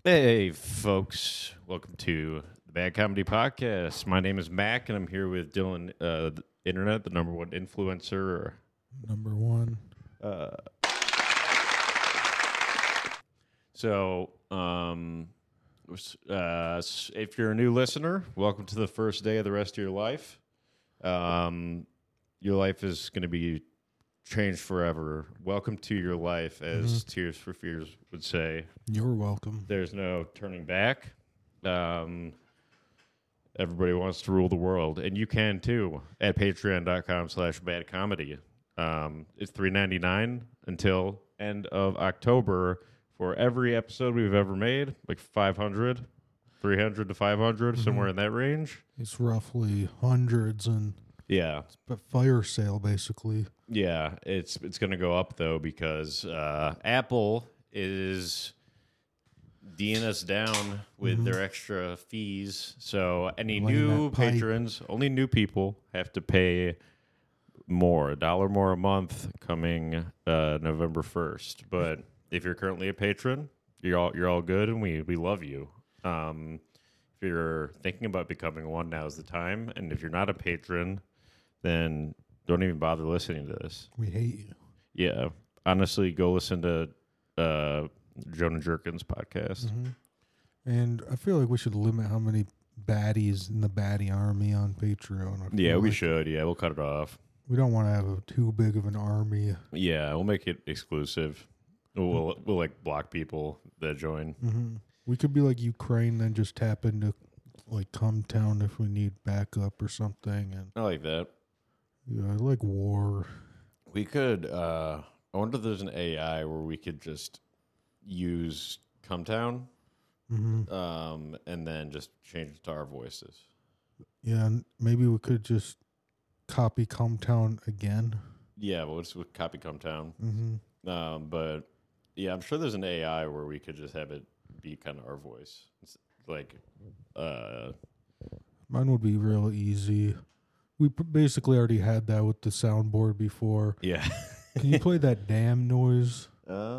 Hey, folks. Welcome to the Bad Comedy Podcast. My name is Mac, and I'm here with Dylan, the internet, the number one influencer. Number one. If you're a new listener, welcome to the first day of the rest of your life. Your life is going to be changed forever. Welcome to your life, as Tears for Fears would say. You're welcome. There's no turning back. Everybody wants to rule the world, and you can too at patreon.com/badcomedy. It's $3.99 until end of October for every episode we've ever made, like 500, 300 to 500, somewhere in that range. It's roughly hundreds and but fire sale basically. Yeah, it's going to go up though because Apple is D'ing us down with their extra fees. So any new patrons, only new people have to pay more, $1 more a month coming November 1st. But if you're currently a patron, you're all good, and we love you. If you're thinking about becoming one, now's the time. And if you're not a patron, then don't even bother listening to this. We hate you. Yeah. Honestly, go listen to Jonah Jerkins' podcast. And I feel like we should limit how many baddies in the baddie army on Patreon. We should. Yeah, we'll cut it off. We don't want to have too big of an army. Yeah, we'll make it exclusive. We'll like block people that join. We could be like Ukraine, then just tap into like Cumtown if we need backup or something. And I like that. yeah, I like war. We could. I wonder if there's an AI where we could just use Cumtown, and then just change it to our voices. Yeah, and maybe we could just copy Cumtown again. Yeah, we'll just copy Cumtown. But yeah, I'm sure there's an AI where we could just have it be kind of our voice. It's like, Mine would be real easy. We basically already had that with the soundboard before. yeah. Can you play that damn noise?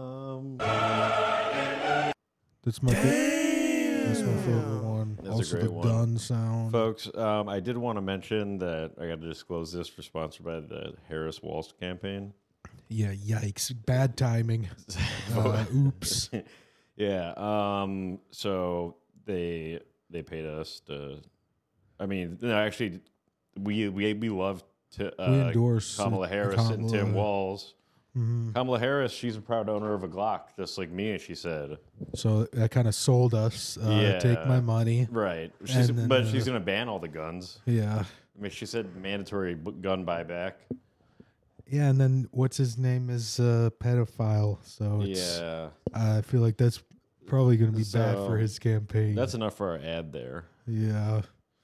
That's my favorite one. That's also a great the one. gun sound. Folks, I did want to mention that I got to disclose this. We're sponsored by the Harris Walsh campaign. Yeah, yikes. Bad timing. Oops. Yeah. So they paid us to. I mean, no, actually, we love to We endorse Kamala Harris and Kamala. Tim Walz. Kamala Harris, she's a proud owner of a Glock, just like me, she said. So that kind of sold us. Take my money. Right. And then, but she's going to ban all the guns. Yeah. I mean, she said mandatory gun buyback. Yeah, and then what's his name is a pedophile. So it's, I feel like that's probably going to be bad for his campaign. That's enough for our ad there. Yeah.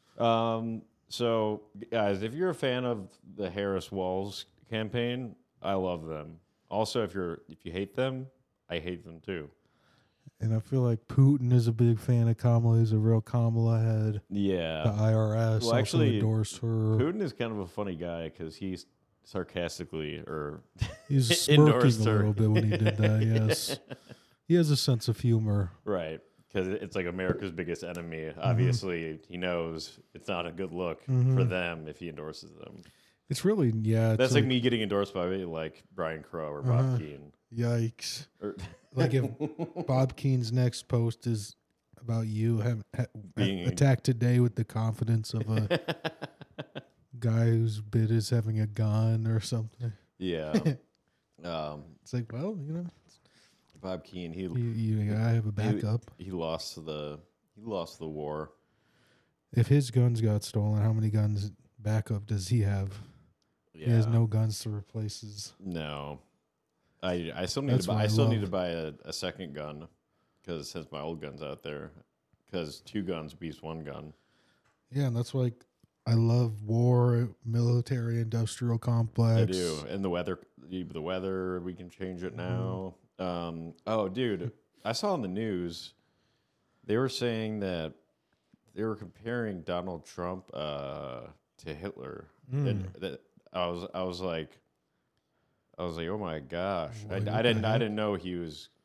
So, guys, if you're a fan of the Harris Walls campaign, I love them. Also, if you hate them, I hate them too. And I feel like Putin is a big fan of Kamala. He's a real Kamala head. Yeah. The IRS Well, actually, also endorsed her. Putin is kind of a funny guy because he's sarcastically He's smirking endorsed a her. little bit when he did that, yes. He has a sense of humor. Right. Because it's like America's biggest enemy. Obviously, he knows it's not a good look for them if he endorses them. It's really, That's like me getting endorsed by like Brian Crow or Bob Keane. Yikes. Or Like if Bob Keene's next post is about you being attacked today with the confidence of a guy whose bid is having a gun or something. Yeah. It's like, well, Bob Keane, you gotta have a backup. He lost the war. If his guns got stolen, how many guns backup does he have? Yeah. He has no guns to replace his. No. I still need to buy a second gun because since my old gun's out there, because 2 guns beats 1 gun. Yeah, and that's like I love war, military, industrial complex. I do, and the weather we can change it now. Oh, dude, I saw on the news they were saying that they were comparing Donald Trump to Hitler, and that I was like, oh my gosh, I didn't know he was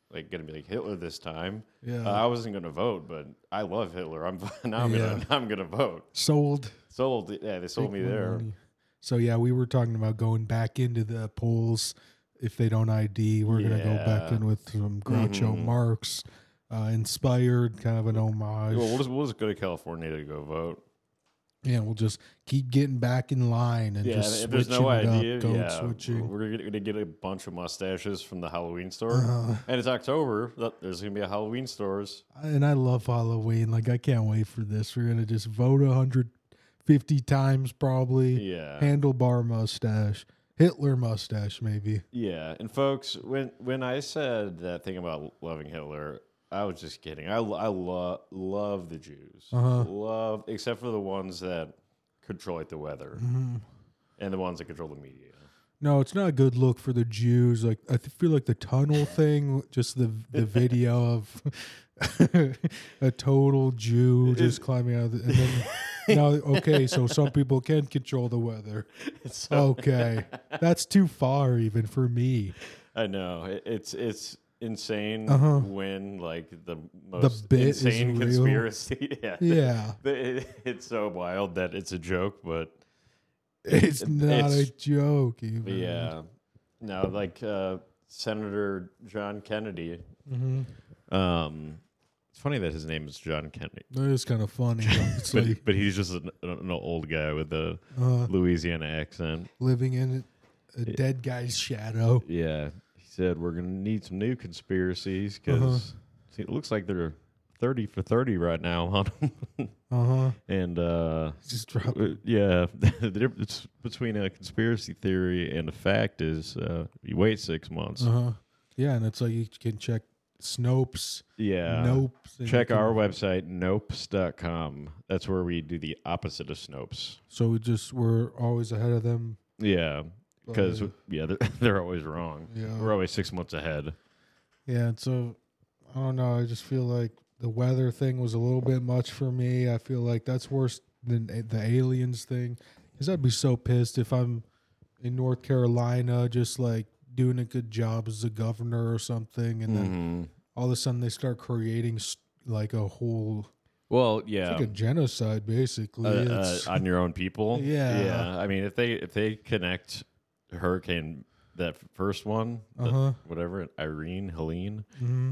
like going to be like Hitler this time. Yeah. I wasn't going to vote, but I love Hitler. I'm gonna vote. Sold. Yeah, they sold me there. Money. So yeah, we were talking about going back into the polls. If they don't ID, we're gonna go back in with some Groucho Marx inspired, kind of an homage. Well, we'll just go to California to go vote. Yeah, we'll just keep getting back in line and just if there's no idea, switching. We're gonna get a bunch of mustaches from the Halloween store, and it's October. There's gonna be a Halloween stores, and I love Halloween. Like I can't wait for this. We're gonna just vote 150 times probably. Yeah, handlebar mustache, Hitler mustache maybe. Yeah, and folks, when I said that thing about loving Hitler, I was just kidding. I love the Jews. Love, except for the ones that control the weather and the ones that control the media. No, it's not a good look for the Jews. Like I feel like the tunnel thing, just the video of a total Jew just climbing out of the, and then now, okay, so some people can control the weather. Okay, that's too far even for me. I know it's insane when like the most insane conspiracy. Yeah. It's so wild that it's a joke, but it's not a joke. Even. Yeah, no, like Senator John Kennedy. It's funny that his name is John Kennedy. That is kind of funny. but he's just an old guy with a Louisiana accent, living in a dead guy's shadow. Yeah. Said we're going to need some new conspiracies because it looks like they're 30 for 30 right now on them. And just drop yeah, the difference between a conspiracy theory and a fact is you wait 6 months. Yeah, and it's like you can check Snopes. Yeah. Nope. Check our website, nopes.com. That's where we do the opposite of Snopes. So we're always ahead of them. Yeah. Because, they're always wrong. Yeah. We're always 6 months ahead. Yeah, and so, I don't know. I just feel like the weather thing was a little bit much for me. I feel like that's worse than the aliens thing. Because I'd be so pissed if I'm in North Carolina just, like, doing a good job as a governor or something. And then all of a sudden they start creating, like, a whole... Well, yeah, it's like a genocide, basically. On your own people. Yeah. I mean, if they connect... Hurricane, that first one, whatever, Helene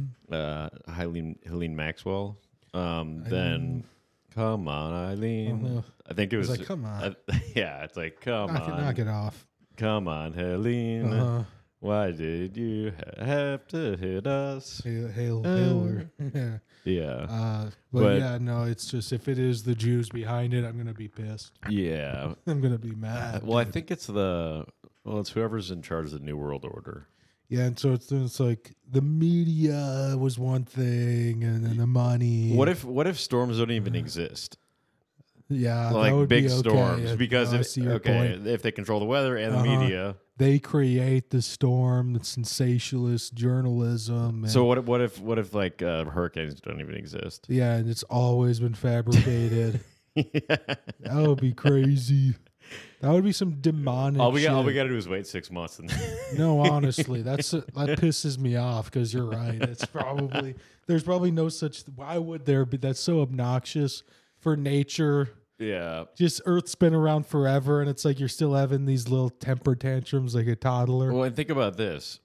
Maxwell. Then, come on, Eileen. I think it was like, come on. It's like, come on. Knock it off. Come on, Helene. Why did you have to hit us? Hitler. Yeah. But yeah, no, it's just if it is the Jews behind it, I'm going to be pissed. Yeah. I'm going to be mad. Well, I think it's it's whoever's in charge of the New World Order. Yeah, and so it's like the media was one thing, and then the money. What if storms don't even exist? Yeah, like that would big be okay. storms, because point. If they control the weather and the media, they create the storm, the sensationalist journalism. So what if like hurricanes don't even exist? Yeah, and it's always been fabricated. That would be crazy. That would be some demonic all we shit. All we got to do is wait 6 months. No, honestly, that pisses me off because you're right. There's probably no such. Why would there be? That's so obnoxious for nature. Yeah, just Earth's been around forever, and it's like you're still having these little temper tantrums like a toddler. Well, and think about this.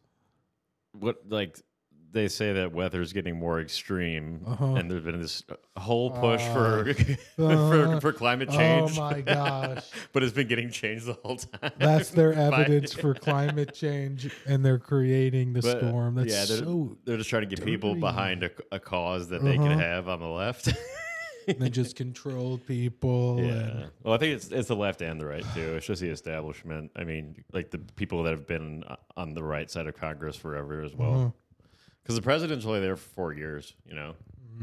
They say that weather's getting more extreme, and there's been this whole push for climate change. Oh my gosh! But it's been getting changed the whole time. That's their evidence for climate change, and they're creating the storm. That's they're just trying to get people behind a cause that they can have on the left. They just control people. Yeah. Well, I think it's the left and the right too. It's just the establishment. I mean, like the people that have been on the right side of Congress forever as well. Because the president's only there for 4 years, you know?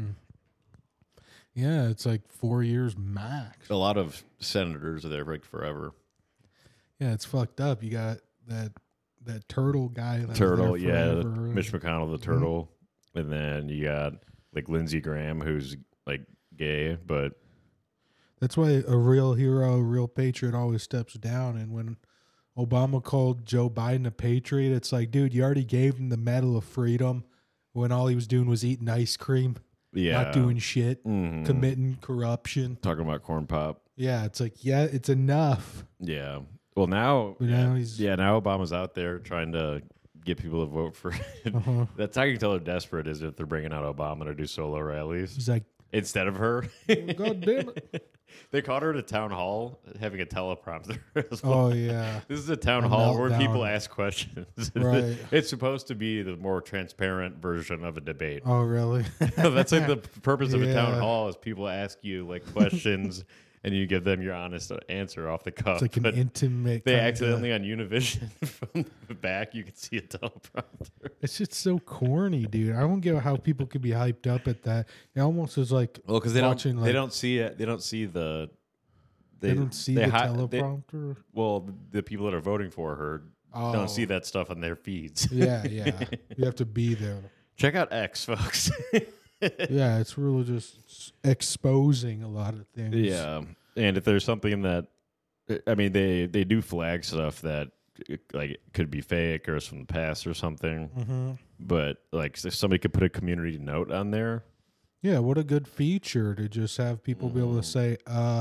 Yeah, it's like 4 years max. A lot of senators are there for like forever. Yeah, it's fucked up. You got that turtle guy. Mitch McConnell, the turtle. And then you got like Lindsey Graham, who's like gay, but... That's why a real hero, a real patriot always steps down. And when Obama called Joe Biden a patriot, it's like, dude, you already gave him the Medal of Freedom. when all he was doing was eating ice cream, not doing shit, committing corruption. Talking about corn pop. Yeah, it's like, yeah, it's enough. Yeah. Well, now, now now Obama's out there trying to get people to vote for it. That's how you can tell they're desperate, is if they're bringing out Obama to do solo rallies. He's like, instead of her. God damn it. They caught her at a town hall having a teleprompter as well. Oh, yeah. This is a town hall where people ask questions. Right. It's supposed to be the more transparent version of a debate. Oh, really? That's like the purpose of a town hall is people ask you like questions and you give them your honest answer off the cuff. It's like an intimate. They accidentally on Univision from the back, you can see a teleprompter. It's just so corny, dude. I don't get how people could be hyped up at that. It almost is like because they don't see it. They don't see the. They don't see the teleprompter. The people that are voting for her don't see that stuff on their feeds. Yeah. You have to be there. Check out X, folks. Yeah, it's really just exposing a lot of things. Yeah, and if there's something that, I mean, they do flag stuff that like it could be fake or is from the past or something. But like if somebody could put a community note on there. Yeah, what a good feature to just have people be able to say,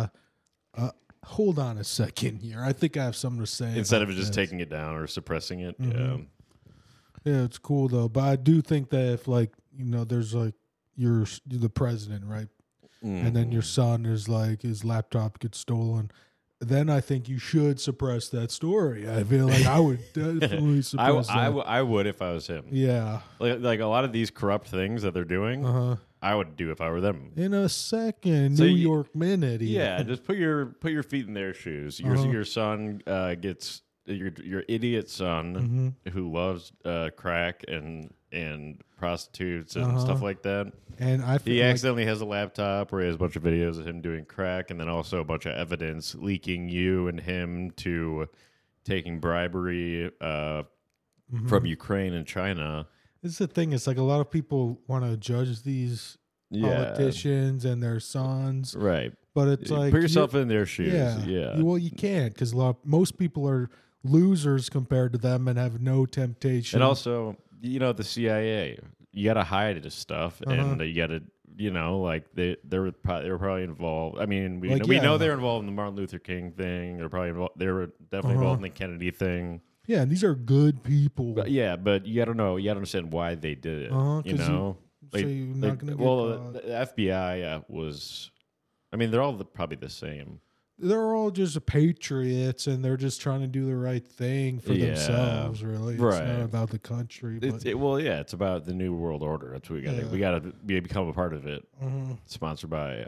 hold on a second here. I think I have something to say. Instead of just taking it down or suppressing it. Yeah. Yeah, it's cool though. But I do think that if like, there's like you're the president, right? And then your son is like his laptop gets stolen. Then I think you should suppress that story. I feel like I would definitely suppress that. I would if I was him. Yeah. Like a lot of these corrupt things that they're doing, I would do if I were them. In a second, New York minute. Yeah, just put your feet in their shoes. Your son gets your idiot son who loves crack and prostitutes and stuff like that. And he accidentally has a laptop where he has a bunch of videos of him doing crack, and then also a bunch of evidence leaking you and him to taking bribery from Ukraine and China. This is the thing. It's like a lot of people want to judge these politicians and their sons, right? But it's like put yourself in their shoes. Yeah. Well, you can't because most people are losers compared to them and have no temptation. And also, the CIA, you got to hide this stuff, and you got to, like they were probably involved. I mean, we know they're involved in the Martin Luther King thing. They were definitely involved in the Kennedy thing. Yeah, and these are good people. But you got to know, you got to understand why they did it. So you're not gonna get caught. The FBI was. I mean, they're all probably the same. They're all just patriots, and they're just trying to do the right thing for themselves. Really, it's not about the country. But it's about the new world order. That's what we got. We got to become a part of it. Sponsored by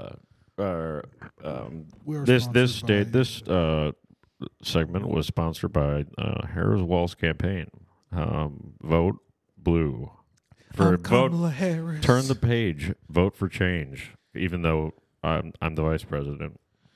this segment was sponsored by Harris Walls campaign. Vote blue for Kamala Harris. Turn the page. Vote for change. Even though I'm the vice president.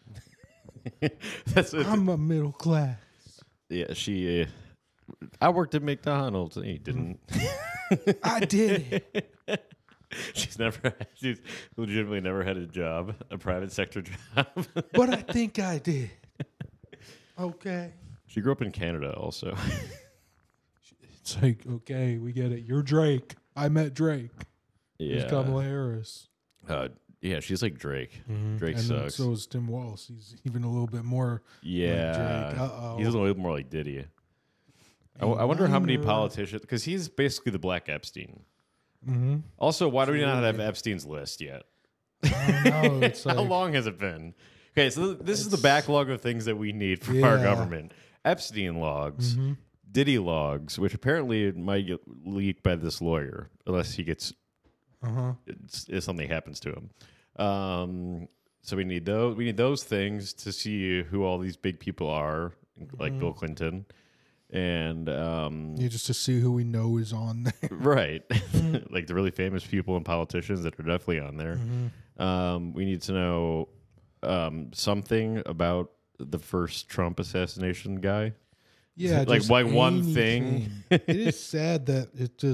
I'm a middle class. Yeah, she. I worked at McDonald's. He didn't. I did it. She's legitimately never had a job, a private sector job. But I think I did. Okay. She grew up in Canada, also. It's like, okay, we get it. You're Drake. I met Drake. Yeah. Who's Kamala Harris? Yeah, she's like Drake. Drake and sucks. So is Tim Walz. He's even a little bit more like Drake. He's a little bit more like Diddy. I wonder how many politicians, because he's basically the Black Epstein. Also, why do we not have Epstein's list yet? It's like, how long has it been? Okay, so this is the backlog of things that we need from our government. Epstein logs, Diddy logs, which apparently might get leaked by this lawyer, unless he gets... if something happens to him. So we need those things to see who all these big people are, like Bill Clinton, and just to see who we know is on there, right? Like the really famous people and politicians that are definitely on there. We need to know something about the first Trump assassination guy. Yeah, like one thing. It is sad that it just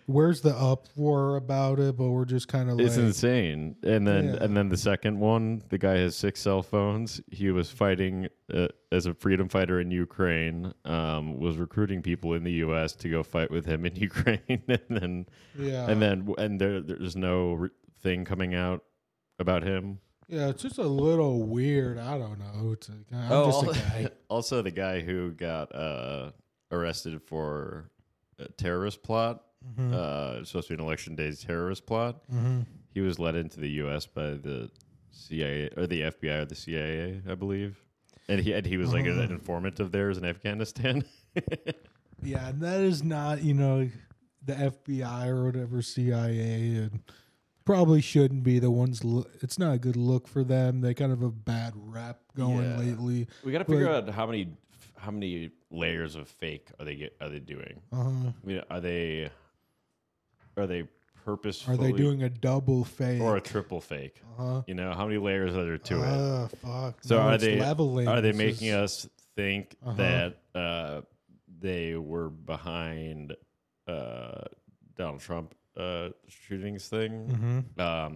where's the uproar about it? But we're just kind of like, it's insane. And then the second one, the guy has 6 cell phones. He was fighting as a freedom fighter in Ukraine. Was recruiting people in the U.S. to go fight with him in Ukraine, and then there's no thing coming out about him. Yeah, it's just a little weird. I don't know. I'm just a guy. Also, the guy who got arrested for a terrorist plot. It's supposed to be an election day's terrorist plot. He was let into the U.S. by the CIA or the FBI or the CIA, I believe, and he was like an informant of theirs in Afghanistan. Yeah, and that is not the FBI or whatever, CIA, and probably shouldn't be the ones. It's not a good look for them. They kind of have a bad rap going lately. We got to figure out how many layers of fake are they doing? I mean, are they purposefully? Are they doing a double fake or a triple fake? How many layers are there to it? Fuck. So no, are they leveling. Are they making us think that they were behind Donald Trump shootings thing?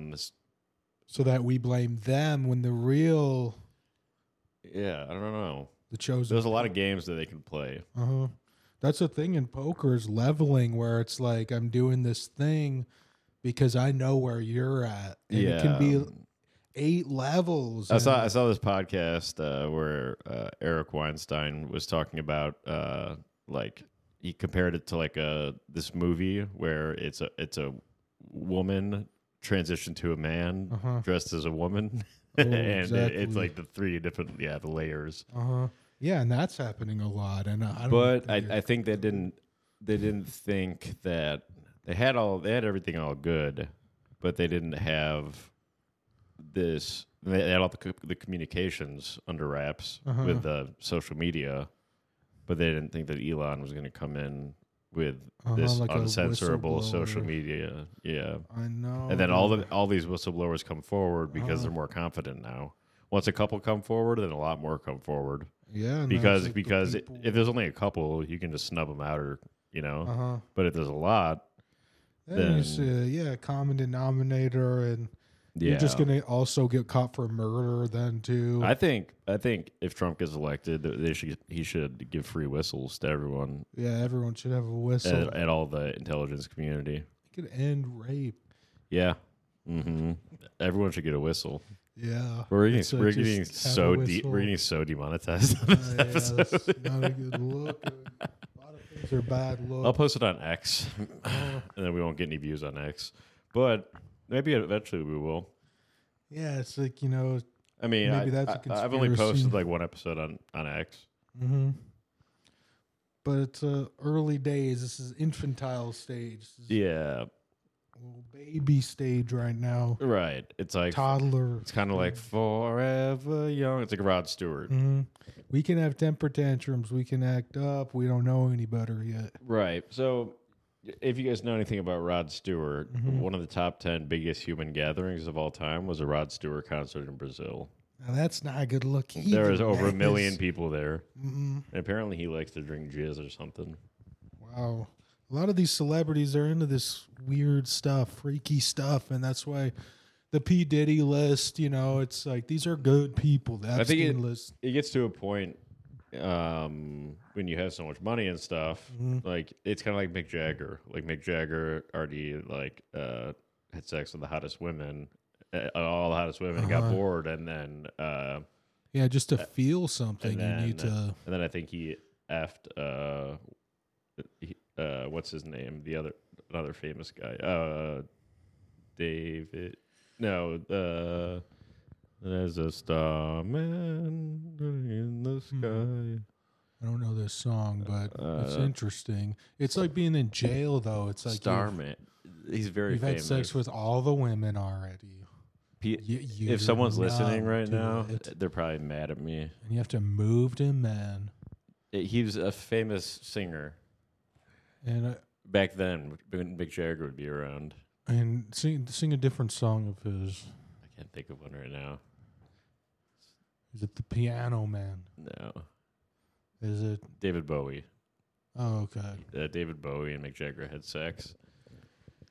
So that we blame them when the real. Yeah, I don't know. There's a lot of games that they can play. That's the thing in poker is leveling, where it's like I'm doing this thing because I know where you're at, and it can be 8 levels. I saw this podcast where Eric Weinstein was talking about like he compared it to like this movie where it's a woman transitioned to a man dressed as a woman, and it's like the 3 different the layers. Yeah, and that's happening a lot, and I think they didn't think that they had everything all good, but they didn't have this. They had all the communications under wraps with social media, but they didn't think that Elon was going to come in with this like uncensorable social media. Yeah, I know. And then all these whistleblowers come forward because they're more confident now. Once a couple come forward, then a lot more come forward. Yeah, because if there's only a couple, you can just snub them out, or But if there's a lot, then common denominator, and you're just gonna also get caught for murder then too. I think if Trump gets elected, he should give free whistles to everyone. Yeah, everyone should have a whistle at all the intelligence community. It could end rape. Yeah, everyone should get a whistle. Yeah, we're getting so demonetized on this episode. That's not a good look. A lot of things are bad looks. I'll post it on X, and then we won't get any views on X, but maybe eventually we will. Yeah, it's like I mean, maybe that's a conspiracy. I've only posted like 1 episode on X. But it's early days. This is infantile stage. Yeah. Little baby stage right now. Right. It's like toddler. It's kind of like forever young. It's like Rod Stewart. We can have temper tantrums. We can act up. We don't know any better yet. Right. So if you guys know anything about Rod Stewart, one of the top 10 biggest human gatherings of all time was a Rod Stewart concert in Brazil. Now that's not a good look either. There was over 1 million people there. And apparently he likes to drink jizz or something. Wow. A lot of these celebrities are into this weird stuff, freaky stuff, and that's why the P. Diddy list, it's like these are good people. The Epstein list. It gets to a point when you have so much money and stuff, like it's kind of like Mick Jagger. Like Mick Jagger already had sex with the hottest women, all the hottest women, got bored, and then just to feel something, you need to. And then I think he effed. What's his name? Another famous guy. David. No, there's a starman in the sky. I don't know this song, but it's interesting. It's like being in jail, though. It's like Starman. He's very famous. You've had sex with all the women already. If someone's listening right now, they're probably mad at me. And you have to move to men. He was a famous singer. And back then, when Mick Jagger would be around. And sing a different song of his. I can't think of one right now. Is it the Piano Man? No. Is it David Bowie? Oh, okay. David Bowie and Mick Jagger had sex.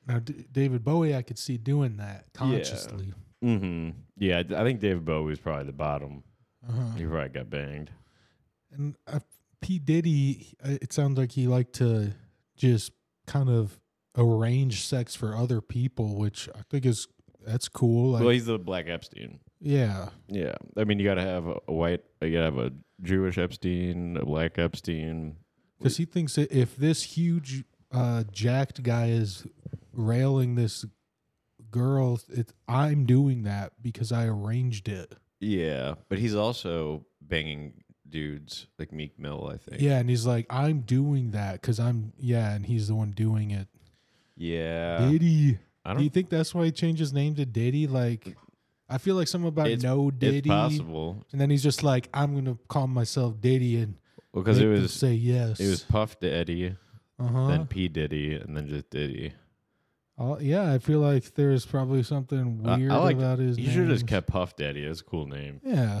Now, David Bowie, I could see doing that consciously. Yeah. Mm-hmm. Yeah, I think David Bowie was probably the bottom. Uh-huh. He probably got banged. And P. Diddy, it sounds like he liked to just kind of arrange sex for other people, which I think that's cool. Like, Well, he's the Black Epstein. yeah. Yeah. I mean, you got to have you got to have a Jewish Epstein, a Black Epstein. Because he thinks that if this huge, jacked guy is railing this girl, I'm doing that because I arranged it. Yeah, but he's also banging dudes like Meek Mill, I think. Yeah, and he's like, I'm doing that because and he's the one doing it. Yeah. Diddy. I Do you think that's why he changed his name to Diddy? Like, I feel like something about no Diddy. It's possible. And then he's just like, I'm going to call myself Diddy and because it was say yes. It was Puff Daddy, uh-huh. then P Diddy, and then just Diddy. Yeah, I feel like there's probably something weird about his name. You should have just kept Puff Daddy. That's a cool name. Yeah.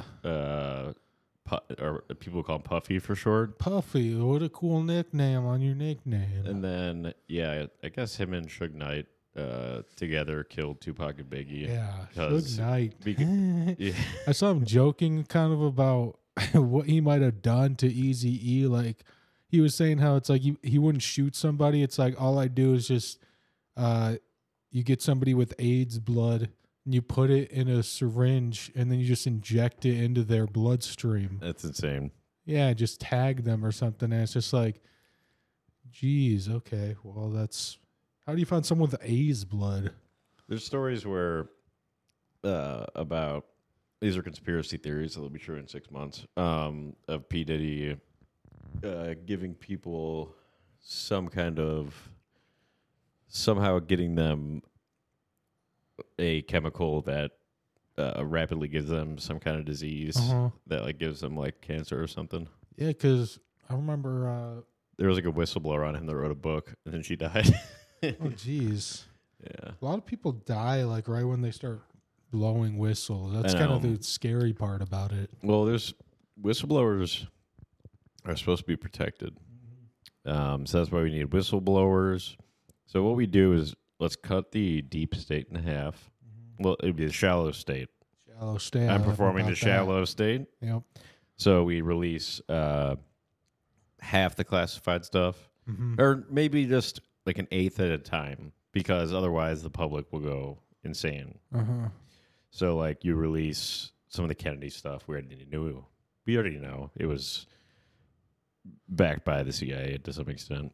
Or people call him Puffy for short. Puffy, what a cool nickname on your nickname. And then, I guess him and Suge Knight together killed Tupac and Biggie. Yeah, Suge Knight. Yeah. I saw him joking kind of about what he might have done to Eazy-E. Like, he was saying how it's like he wouldn't shoot somebody. It's like, all I do is just... you get somebody with AIDS blood and you put it in a syringe and then you just inject it into their bloodstream. That's insane. Yeah, just tag them or something. And it's just like, geez, okay, well, how do you find someone with AIDS blood? There's stories where about, these are conspiracy theories, so they'll be true in 6 months, of P. Diddy giving people some kind of, somehow getting them a chemical that rapidly gives them some kind of disease that like gives them like cancer or something. Yeah, because I remember there was like a whistleblower on him that wrote a book, and then she died. Oh, jeez. Yeah. A lot of people die like right when they start blowing whistles. That's kind of the scary part about it. Well, there's whistleblowers are supposed to be protected. So that's why we need whistleblowers. So what we do is let's cut the deep state in half. Well, it'd be the shallow state. Shallow state. I'm performing the shallow state. Yep. So we release half the classified stuff, or maybe just like an eighth at a time, because otherwise the public will go insane. So like you release some of the Kennedy stuff. We already know it was backed by the CIA to some extent.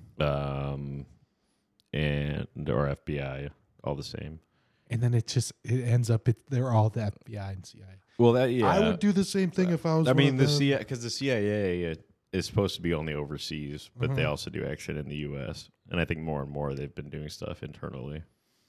And or FBI, all the same. And then it ends up they're all the FBI and CIA. Well, I would do the same thing if I was. I mean, because the CIA is supposed to be only overseas, but they also do action in the U.S. And I think more and more they've been doing stuff internally.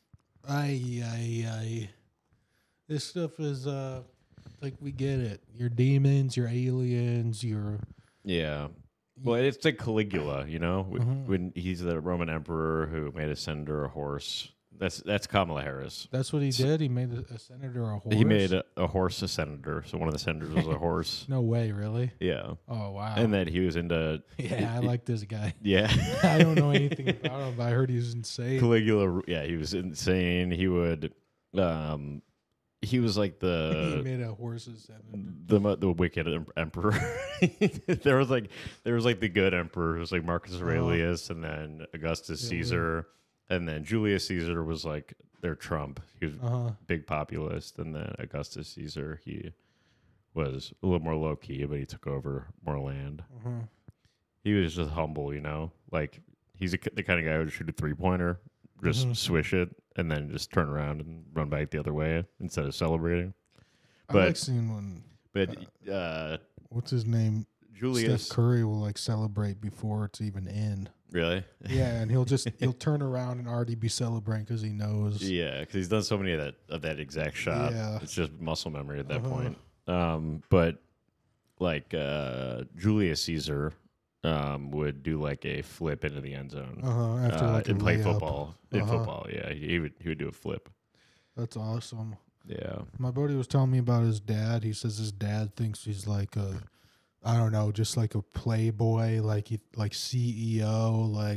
This stuff is like, we get it. Your demons, your aliens, your Well, it's like Caligula, you know, when he's the Roman emperor who made a senator a horse. That's Kamala Harris. That's what he did. He made a senator a horse. He made a horse a senator. So one of the senators was a horse. No way, really? Yeah. Oh, wow. And then he was into. Yeah, I like this guy. Yeah. I don't know anything about him, but I heard he was insane. Caligula. Yeah, he was insane. He would. He was like he made a horse's senator. The wicked emperor. there was like the good emperor, who was like Marcus Aurelius, and then Augustus Caesar. And then Julius Caesar was like their Trump. He was a big populist. And then Augustus Caesar, he was a little more low key, but he took over more land. He was just humble, you know? Like, he's the kind of guy who would shoot a 3-pointer, just swish it, and then just turn around and run back the other way instead of celebrating. I like seeing when. But what's his name? Julius. Steph Curry will like celebrate before it's even in. Really? Yeah, and he'll turn around and already be celebrating because he knows. Yeah, because he's done so many of that exact shot. Yeah. It's just muscle memory at that point. But like Julius Caesar would do like a flip into the end zone after like and play layup. football. In football, yeah, he would do a flip. That's awesome. Yeah, my buddy was telling me about his dad. He says his dad thinks he's like I don't know, just like a playboy, like CEO, like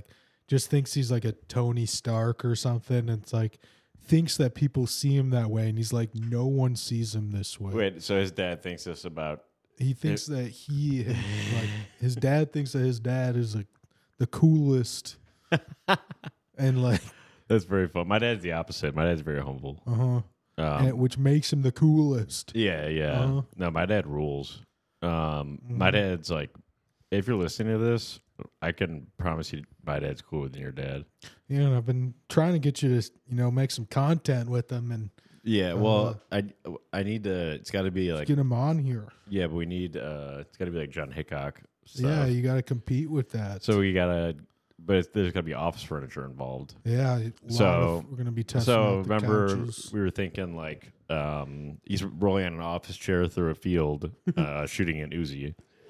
just thinks he's like a Tony Stark or something. And it's like, thinks that people see him that way. And he's like, no one sees him this way. Wait, so his dad thinks this about... He thinks that his dad thinks that his dad is like the coolest. And like... That's very fun. My dad's the opposite. My dad's very humble. Which makes him the coolest. Yeah. No, my dad rules. My dad's like, if you're listening to this, I can promise you my dad's cooler than your dad. Yeah, and I've been trying to get you to, make some content with him. And yeah, well, I need to, it's got to be like... Get him on here. Yeah, but we need, it's got to be like John Hickok stuff. Yeah, you got to compete with that. So we got to... But there's got to be office furniture involved. Yeah, we're going to be testing. So out the remember, couches. we were thinking like he's rolling on an office chair through a field, shooting an Uzi.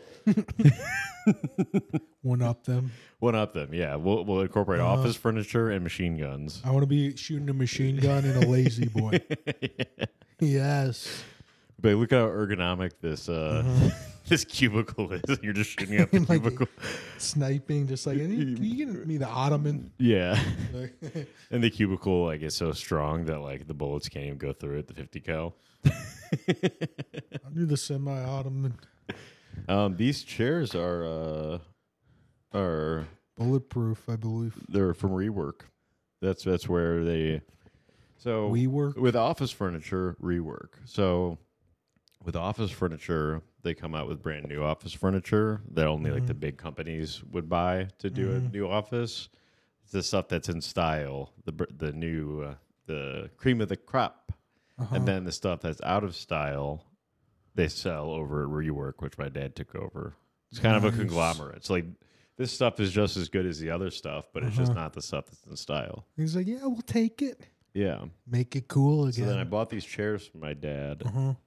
One up them. Yeah. We'll incorporate office furniture and machine guns. I want to be shooting a machine gun in a lazy boy. Yeah. Yes. But look how ergonomic this this cubicle is. You're just shooting up the cubicle. Sniping, just like, can you get me the ottoman? Yeah. And the cubicle, like, is so strong that, like, the bullets can't even go through it, the 50 cal. I'll do the semi-ottoman. These chairs are bulletproof, I believe. They're from Rework. That's where they... So WeWork? With office furniture, Rework. So with office furniture, they come out with brand new office furniture that only like the big companies would buy to do a new office. It's the stuff that's in style, the new the cream of the crop, and then the stuff that's out of style, they sell over at Rework, which my dad took over. It's kind of a conglomerate. It's like this stuff is just as good as the other stuff, but it's just not the stuff that's in style. He's like, yeah, we'll take it. Yeah. Make it cool again. So then I bought these chairs for my dad.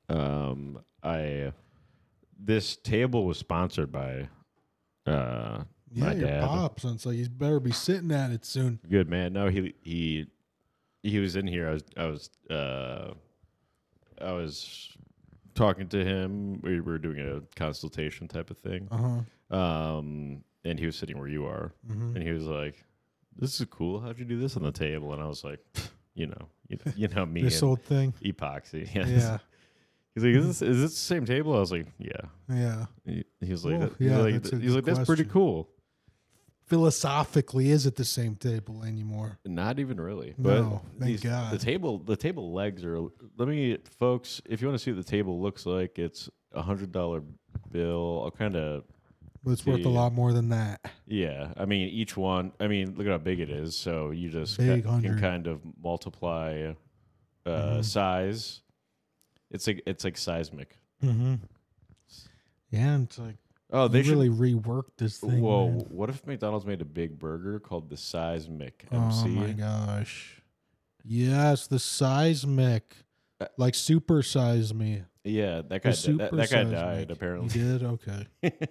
This table was sponsored by my your dad. pops. And so you better be sitting at it soon. Good man. No, he was in here. I was talking to him. We were doing a consultation type of thing. And he was sitting where you are, and he was like, "This is cool. How'd you do this on the table?" And I was like, you know me. This old thing. Epoxy. Yeah. He's like, is this the same table? I was like, yeah. Yeah. He was like, that's that's pretty cool. Philosophically, is it the same table anymore? Not even really. No, but thank God. The table legs are. Folks, if you want to see what the table looks like, it's $100 bill. I'll kind of. But it's worth a lot more than that. Yeah, I mean each one. I mean, look at how big it is. So you just can kind of multiply size. It's like seismic. Yeah, and it's like they should really rework this thing. Whoa! Man. What if McDonald's made a big burger called the Seismic MC? Oh my gosh! Yes, the Seismic, like Super Size Me. Yeah, that guy died apparently. He did? Okay.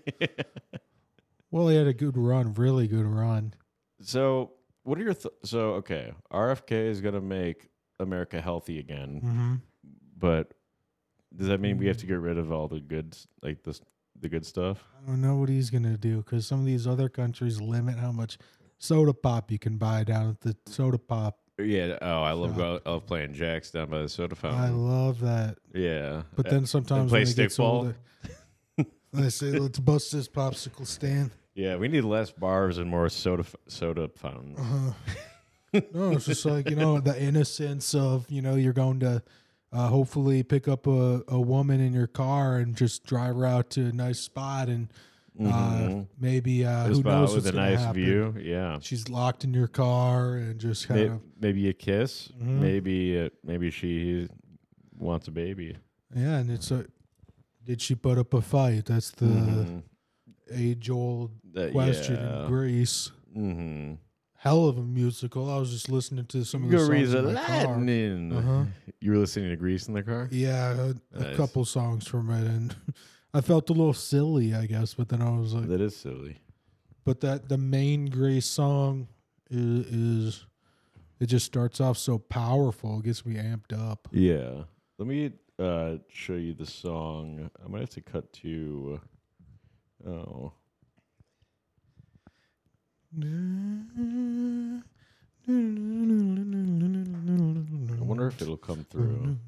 Well, he had a good run, really good run. So, what are your okay, RFK is going to make America healthy again. But does that mean we have to get rid of all the good, like the good stuff? I don't know what he's going to do because some of these other countries limit how much soda pop you can buy down at the soda pop. Yeah. Oh, I love playing jacks down by the soda fountain. I love that. Yeah. But then sometimes play when it gets older, they say, let's bust this popsicle stand. Yeah, we need less bars and more soda fountains. No, it's just like, the innocence of, you're going to hopefully pick up a woman in your car and just drive her out to a nice spot and maybe who knows with what's a nice happen. view. Yeah, she's locked in your car and just kind of maybe a kiss. Maybe she wants a baby. Yeah, and it's did she put up a fight? That's the age-old question in Grease. Hell of a musical. I was just listening to some of the songs in my car. You were listening to Grease in the car? Yeah, a couple songs from it, and I felt a little silly, I guess. But then I was like, "That is silly." But the main Grease song is it just starts off so powerful. It gets me amped up. Yeah. Let me show you the song. I might have to cut to. Oh. I wonder if it'll come through.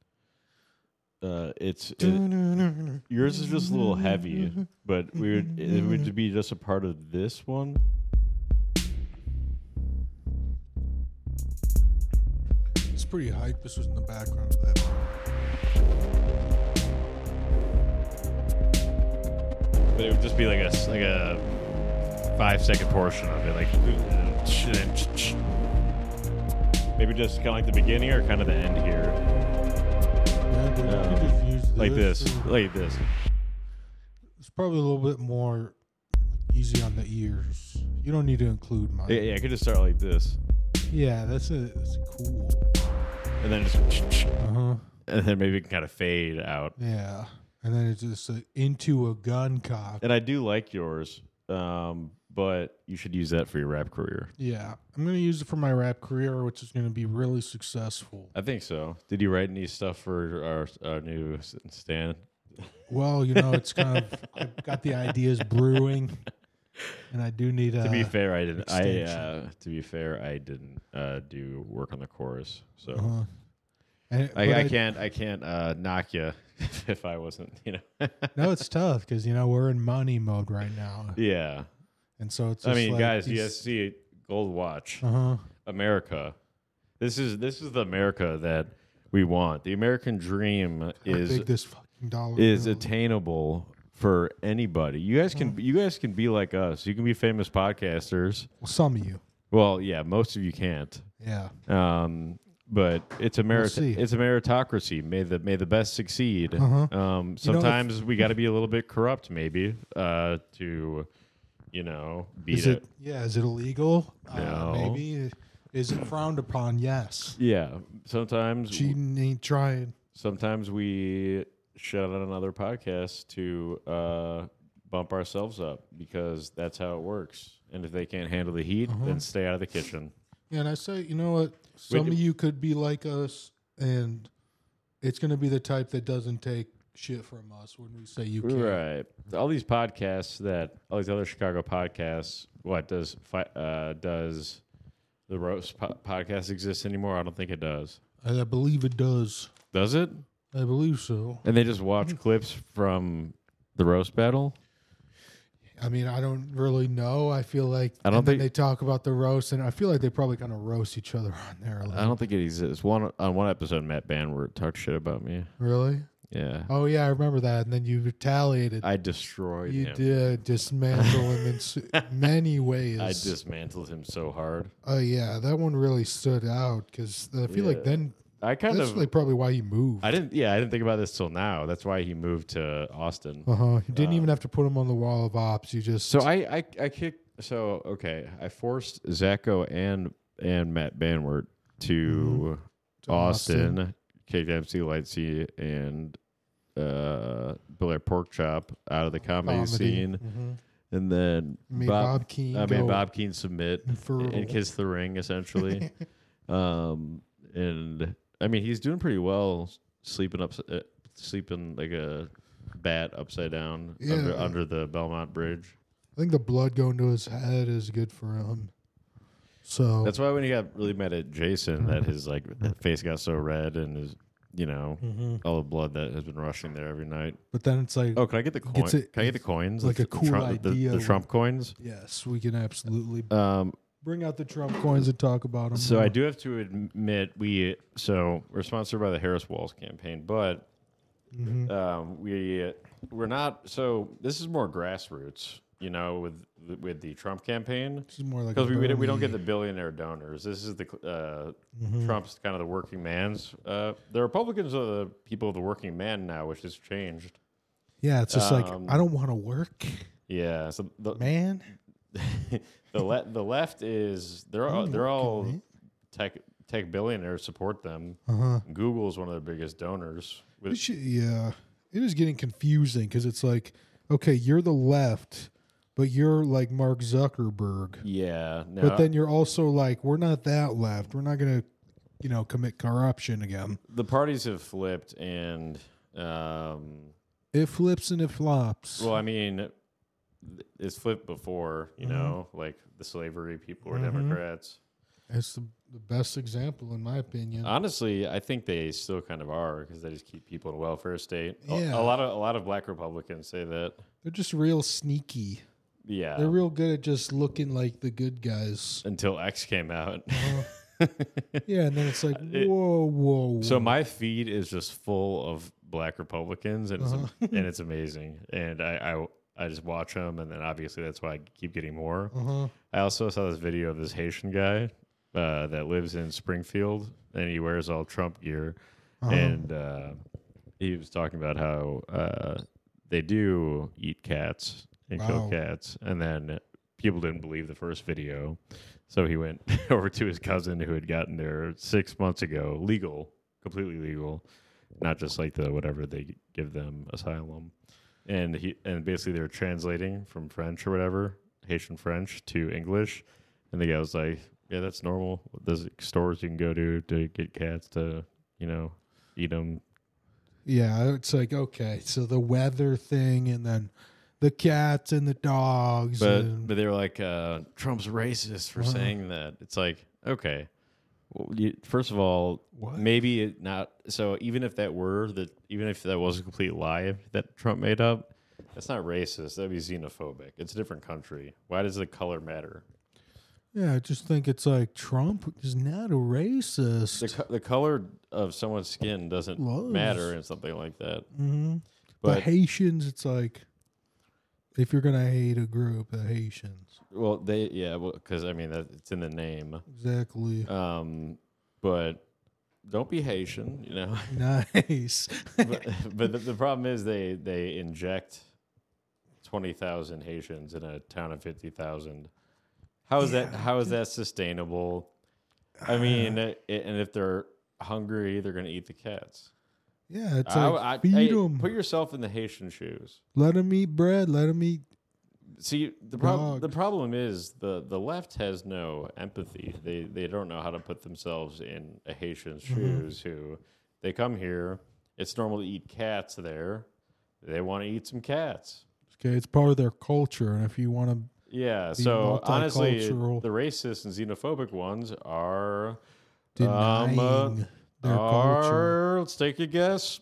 Yours is just a little heavy, but it would be just a part of this one. It's pretty hype. This was in the background of that one. But it would just be like a 5-second portion of it, like maybe just kind of like the beginning or kind of the end here. Yeah, dude, you could just use like this. It's probably a little bit more easy on the ears. You don't need to include mine. Yeah, I could just start like this. Yeah, that's cool. And then just and then maybe it can kind of fade out. Yeah, and then it's just into a gun cock. And I do like yours, but you should use that for your rap career. Yeah, I'm gonna use it for my rap career, which is gonna be really successful. I think so. Did you write any stuff for our new stand? Well, it's kind of I've got the ideas brewing, and I do need to be fair, I didn't. extension. To be fair, I didn't do work on the chorus, so I can't knock you if I wasn't. No, it's tough because we're in money mode right now. Yeah, and so it's. Just guys, you guys see Gold Watch, America. This is the America that we want. The American dream is attainable for anybody. You guys can be like us. You can be famous podcasters. Well, some of you. Well, yeah, most of you can't. Yeah. But it's it's a meritocracy. May the best succeed. Sometimes we got to be a little bit corrupt, maybe, to beat it. Yeah. Is it illegal? No. Maybe. Is it frowned upon? Yes. Yeah. Sometimes cheating ain't trying. Sometimes we shut out another podcast to bump ourselves up because that's how it works. And if they can't handle the heat, then stay out of the kitchen. Yeah, and I say, you know what? Some of you could be like us, and it's going to be the type that doesn't take shit from us when we say you can. Right. All these podcasts all these other Chicago podcasts, does the Roast podcast exist anymore? I don't think it does. I believe it does. Does it? I believe so. And they just watch clips from the roast battle? I mean, I don't really know. I feel like they talk about the roast, and I feel like they probably kind of roast each other on there a little. I don't think it exists. On one episode, Matt Banwart talked shit about me. Really? Yeah. Oh, yeah, I remember that. And then you retaliated. I destroyed him. You did dismantle him in many ways. I dismantled him so hard. Oh, yeah. That one really stood out because I feel like then that's probably why he moved. I didn't think about this till now. That's why he moved to Austin. You didn't even have to put him on the wall of ops. You just I forced Zacho and Matt Banwart to Austin, KMC Lightsey and Bill Pork Chop out of the comedy scene. And then Bob Keane submit and kiss the ring essentially. And I mean, he's doing pretty well, sleeping like a bat upside down under the Belmont Bridge. I think the blood going to his head is good for him. So that's why when he got really mad at Jason, that his face got so red and his all the blood that has been rushing there every night. But then it's like, oh, can I get the coins? Can I get the coins? Like a cool idea. The Trump coins. Yes, we can absolutely. Bring out the Trump coins and talk about them. So I do have to admit, we're sponsored by the Harris Walls campaign, but we're not. So this is more grassroots, with the Trump campaign. This is more like because we don't get the billionaire donors. This is the Trump's kind of the working man's. The Republicans are the people of the working man now, which has changed. Yeah, it's just like I don't want to work. Yeah, so man. The left is they're all tech billionaires support them. Google is one of their biggest donors. It is getting confusing because it's like, okay, you're the left, but you're like Mark Zuckerberg. Yeah, but then you're also like, we're not that left. We're not gonna, commit corruption again. The parties have flipped, and it flips and it flops. Well, I mean, it's flipped before, you know, like the slavery people were Mm-hmm. Democrats. It's the best example, in my opinion. Honestly, I think they still kind of are because they just keep people in a welfare state. Yeah. A lot of black Republicans say that. They're just real sneaky. Yeah. They're real good at just looking like the good guys. Until X came out. Yeah, and then it's like, whoa. So my feed is just full of black Republicans, and and it's amazing. And I just watch them, and then obviously that's why I keep getting more. I also saw this video of this Haitian guy that lives in Springfield, and he wears all Trump gear, and he was talking about how they do eat cats and kill cats, and then people didn't believe the first video. So he went over to his cousin who had gotten there 6 months ago, completely legal, not just like the whatever they give them asylum. And basically they were translating from French or whatever, Haitian French to English. And the guy was like, yeah, that's normal. There's stores you can go to get cats to, eat them. Yeah, it's like, okay, so the weather thing and then the cats and the dogs. But they were like, Trump's racist for saying that. It's like, okay. Well, first of all, maybe it not. So even if that was a complete lie that Trump made up, that's not racist. That'd be xenophobic. It's a different country. Why does the color matter? Yeah, I just think it's like Trump is not a racist. The color of someone's skin doesn't matter in something like that. Mm-hmm. But Haitians, it's like, if you're gonna hate a group, the Haitians. Well, because it's in the name. Exactly. But don't be Haitian, Nice. but the problem is they inject 20,000 Haitians in a town of 50,000. How is that sustainable? I mean, and if they're hungry, they're gonna eat the cats. Yeah, it's like feed them. Put yourself in the Haitian shoes. Let them eat bread. Let them eat. See, the problem is the left has no empathy. They don't know how to put themselves in a Haitian's shoes. Who they come here. It's normal to eat cats there. They want to eat some cats. Okay, it's part of their culture, and if you want to, so honestly, the racist and xenophobic ones are denying their culture. Let's take a guess.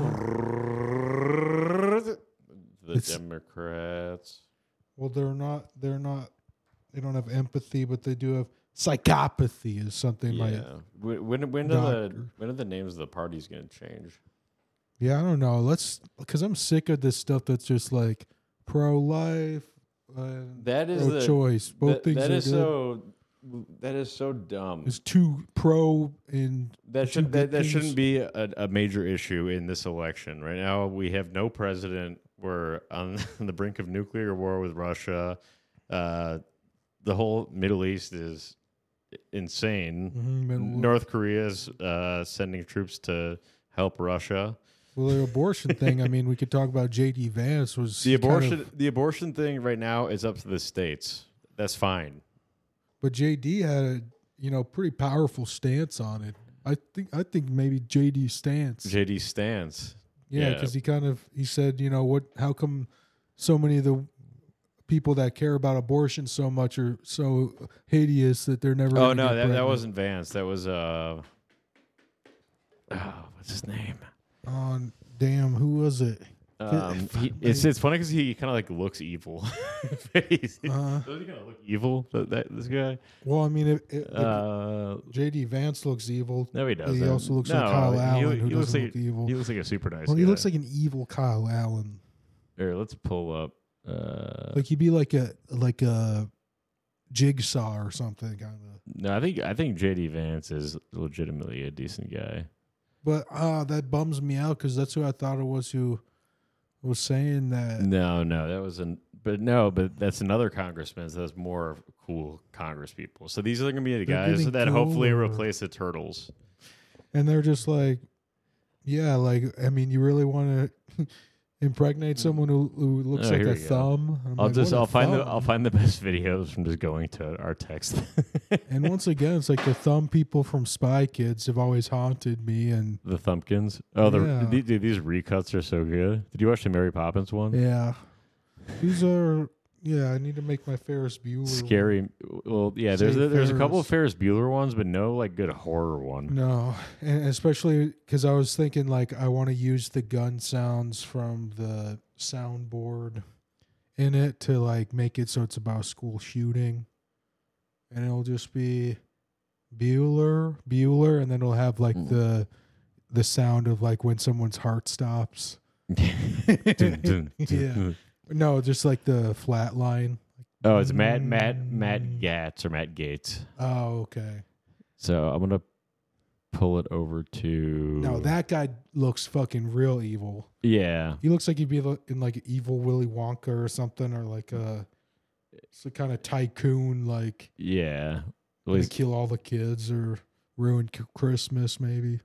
The Democrats. Well, they're not. They don't have empathy, but they do have psychopathy. Is something like. When are the names of the parties going to change? Yeah, I don't know. Because I'm sick of this stuff that's just like pro-life. That is pro-choice. Both things are good. That is so dumb. It's too pro and that shouldn't be a major issue in this election. Right now, we have no president. We're on the brink of nuclear war with Russia. The whole Middle East is insane. North Korea's sending troops to help Russia. Well, the abortion thing. I mean, we could talk about J.D. Vance. Was the abortion thing right now is up to the states. That's fine. But JD had a pretty powerful stance on it. I think maybe JD stance. JD stance. Yeah, because he said, how come so many of the people that care about abortion so much are so hideous that they're never. Oh no, that wasn't Vance. That was what's his name? Oh damn, who was it? It's funny because he kind of like looks evil. Does he kind of look evil? This guy? Well, I mean, J.D. Vance looks evil. No, he doesn't. He also looks like Kyle Allen, who doesn't look evil. He looks like a super nice. Well, guy. He looks like an evil Kyle Allen. Here, let's pull up. Like he'd be like a Jigsaw or something, kind of. No, I think J.D. Vance is legitimately a decent guy. But that bums me out because that's who I thought it was who was saying that. No, that wasn't. But that's another congressman. So that's more cool Congress people. So these are going to be the guys that hopefully replace the Turtles. And they're just like, yeah, like I mean, you really want to impregnate someone who looks like a thumb? I'll find the best videos from just going to our text. And once again, it's like the thumb people from Spy Kids have always haunted me. And the Thumpkins. Oh, these recuts are so good. Did you watch the Mary Poppins one? Yeah, these are Yeah, I need to make my Ferris Bueller scary. one. Well, yeah, there's a couple of Ferris Bueller ones, but no like good horror one. No, and especially because I was thinking like I want to use the gun sounds from the soundboard in it to like make it so it's about school shooting, and it'll just be Bueller, and then it'll have like the sound of like when someone's heart stops. Yeah. No, just like the flat line. Oh, it's Matt Gatz or Matt Gates. Oh, okay. So I'm gonna pull it over to. No, that guy looks fucking real evil. Yeah, he looks like he'd be in like evil Willy Wonka or something, or like it's a kind of tycoon. Like yeah, gonna kill all the kids or ruin Christmas, maybe.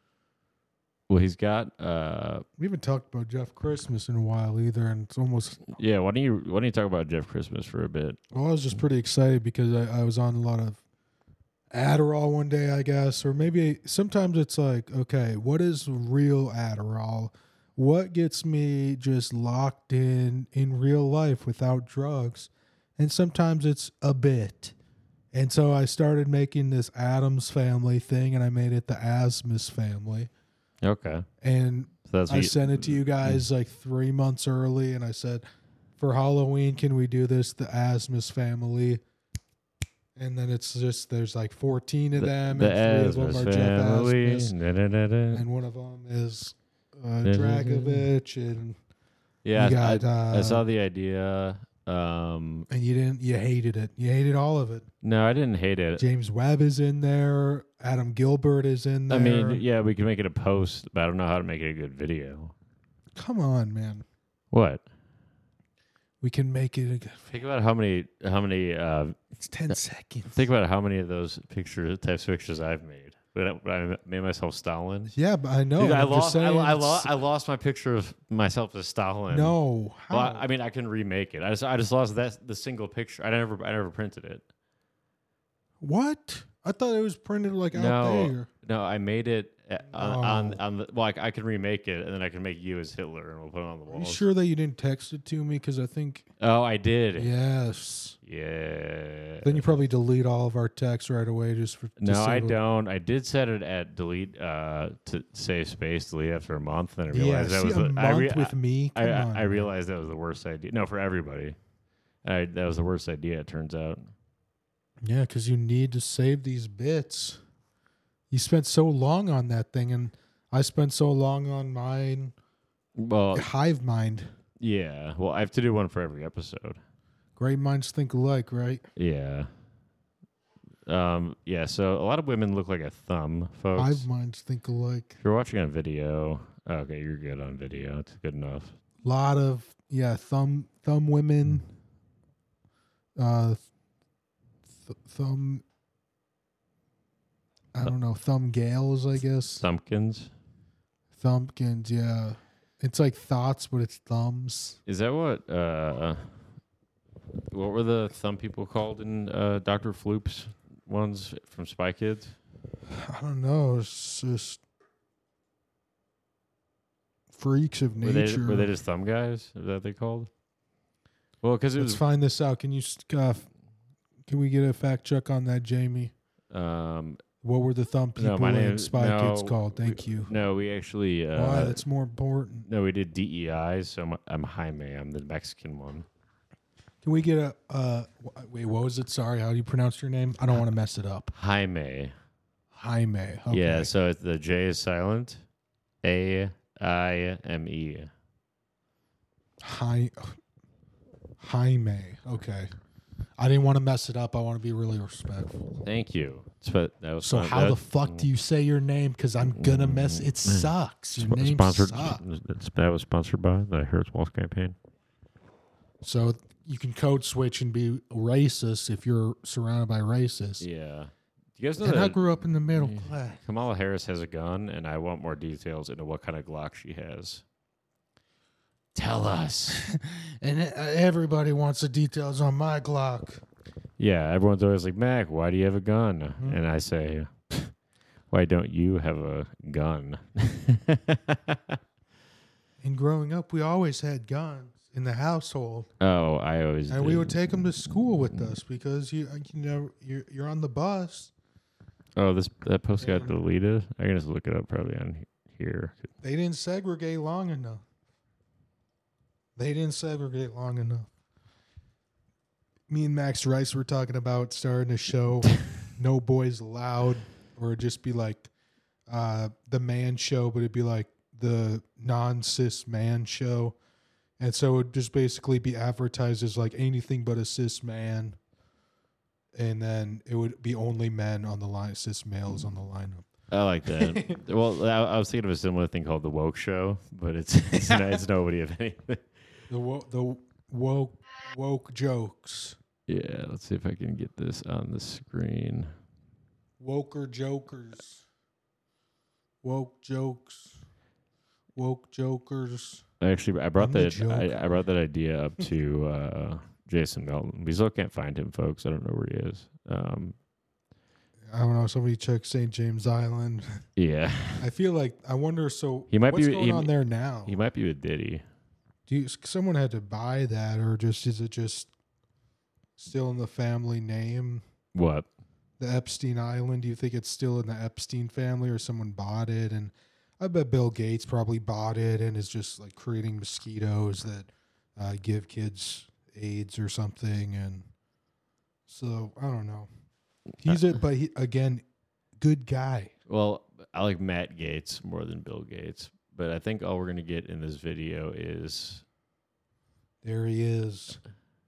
Well, he's got. We haven't talked about Jeff Christmas in a while either, and it's almost. Yeah, why don't you talk about Jeff Christmas for a bit? Well, I was just pretty excited because I was on a lot of Adderall one day, I guess, or maybe sometimes it's like, okay, what is real Adderall? What gets me just locked in real life without drugs? And sometimes it's a bit. And so I started making this Addams Family thing, and I made it the Asmus Family. Okay. And so I sent it to you guys like 3 months early, and I said, for Halloween, can we do this, the Asmus Family? And then it's just, there's like 14 of them, and 3 of them are Jeff Asmus. And one of them is Dragovich. And yeah, I saw the idea. And you hated it. You hated all of it. No, I didn't hate it. James Webb is in there. Adam Gilbert is in there. I mean, yeah, we can make it a post, but I don't know how to make it a good video. Come on, man. What? We can make it a good Think about how many it's 10 seconds. Think about how many of those types of pictures I've made. But I made myself Stalin. Yeah, but I know. Dude, I lost my picture of myself as Stalin. No. How? Well, I mean, I can remake it. I just lost the single picture. I never printed it. What? I thought it was printed like out there. No, I made it on the. Well, I can remake it, and then I can make you as Hitler, and we'll put it on the wall. Are you sure that you didn't text it to me? Because I think. Oh, I did. Yes. Yeah. Then you probably delete all of our texts right away just for. No, I don't. I did set it at delete to save space, delete after a month. Then I realized that was a month with me. I realized that was the worst idea. No, for everybody. That was the worst idea. It turns out. Yeah, because you need to save these bits. You spent so long on that thing, and I spent so long on mine. Well, Hive Mind. Yeah. Well, I have to do one for every episode. Great minds think alike, right? Yeah. Yeah. So a lot of women look like a thumb, folks. Hive minds think alike. If you're watching on video, okay, you're good on video. It's good enough. A lot of thumb women. Thumb. I don't know. Thumb gales, I guess. Thumpkins. Thumpkins, yeah. It's like thoughts, but it's thumbs. Is that what were the thumb people called in Dr. Floop's ones from Spy Kids? I don't know. It's just freaks of nature. Were they just thumb guys? Is that what they called? Well, because let's find this out. Can you can we get a fact check on that, Jamie? What were the thumb people in Spy Kids called? Thank you. No, we actually. Why? That's more important. No, we did DEI, so I'm Jaime. I'm the Mexican one. Can we get wait, what was it? Sorry, how do you pronounce your name? I don't want to mess it up. Jaime. Jaime. Okay. Yeah, so the J is silent. AIME. Jaime. Okay. I didn't want to mess it up. I want to be really respectful. Thank you. That was so how the fuck do you say your name? Because I'm going to mess it. Sucks. Your name sucks. That was sponsored by the Harris Walls campaign. So you can code switch and be racist if you're surrounded by racists. Yeah. Do you guys know and that I grew up in the middle class. Kamala Harris has a gun, and I want more details into what kind of Glock she has. Tell us. And everybody wants the details on my Glock. Yeah, everyone's always like, Mac, why do you have a gun? Mm-hmm. And I say, why don't you have a gun? And growing up, we always had guns. in the household. Oh, I always. And did. we would take him to school with us because you're on the bus. Oh, that post got deleted. I can just look it up probably on here. They didn't segregate long enough. Me and Max Rice were talking about starting a show, No Boys Allowed, or it'd just be like the man show, but it'd be like the non-cis man show. And so it would just basically be advertised as like anything but a cis man. And then it would be only men on the line, cis males on the lineup. I like that. Well, I was thinking of a similar thing called the Woke Show, but it's nobody of anything. The woke jokes. Yeah, let's see if I can get this on the screen. Woker jokers. Woke jokes. Woke jokers. Actually, I brought that idea up to Jason Melton. We still can't find him, folks. I don't know where he is. I don't know. Somebody check St. James Island. Yeah. I feel like I wonder. So he might what's be going on there now? He might be with Diddy. Someone had to buy that, or is it just still in the family name? What? The Epstein Island. Do you think it's still in the Epstein family, or someone bought it? And I bet Bill Gates probably bought it and is just like creating mosquitoes that give kids AIDS or something. And so I don't know. But he, again, good guy. Well, I like Matt Gaetz more than Bill Gates, but I think all we're going to get in this video is... There he is.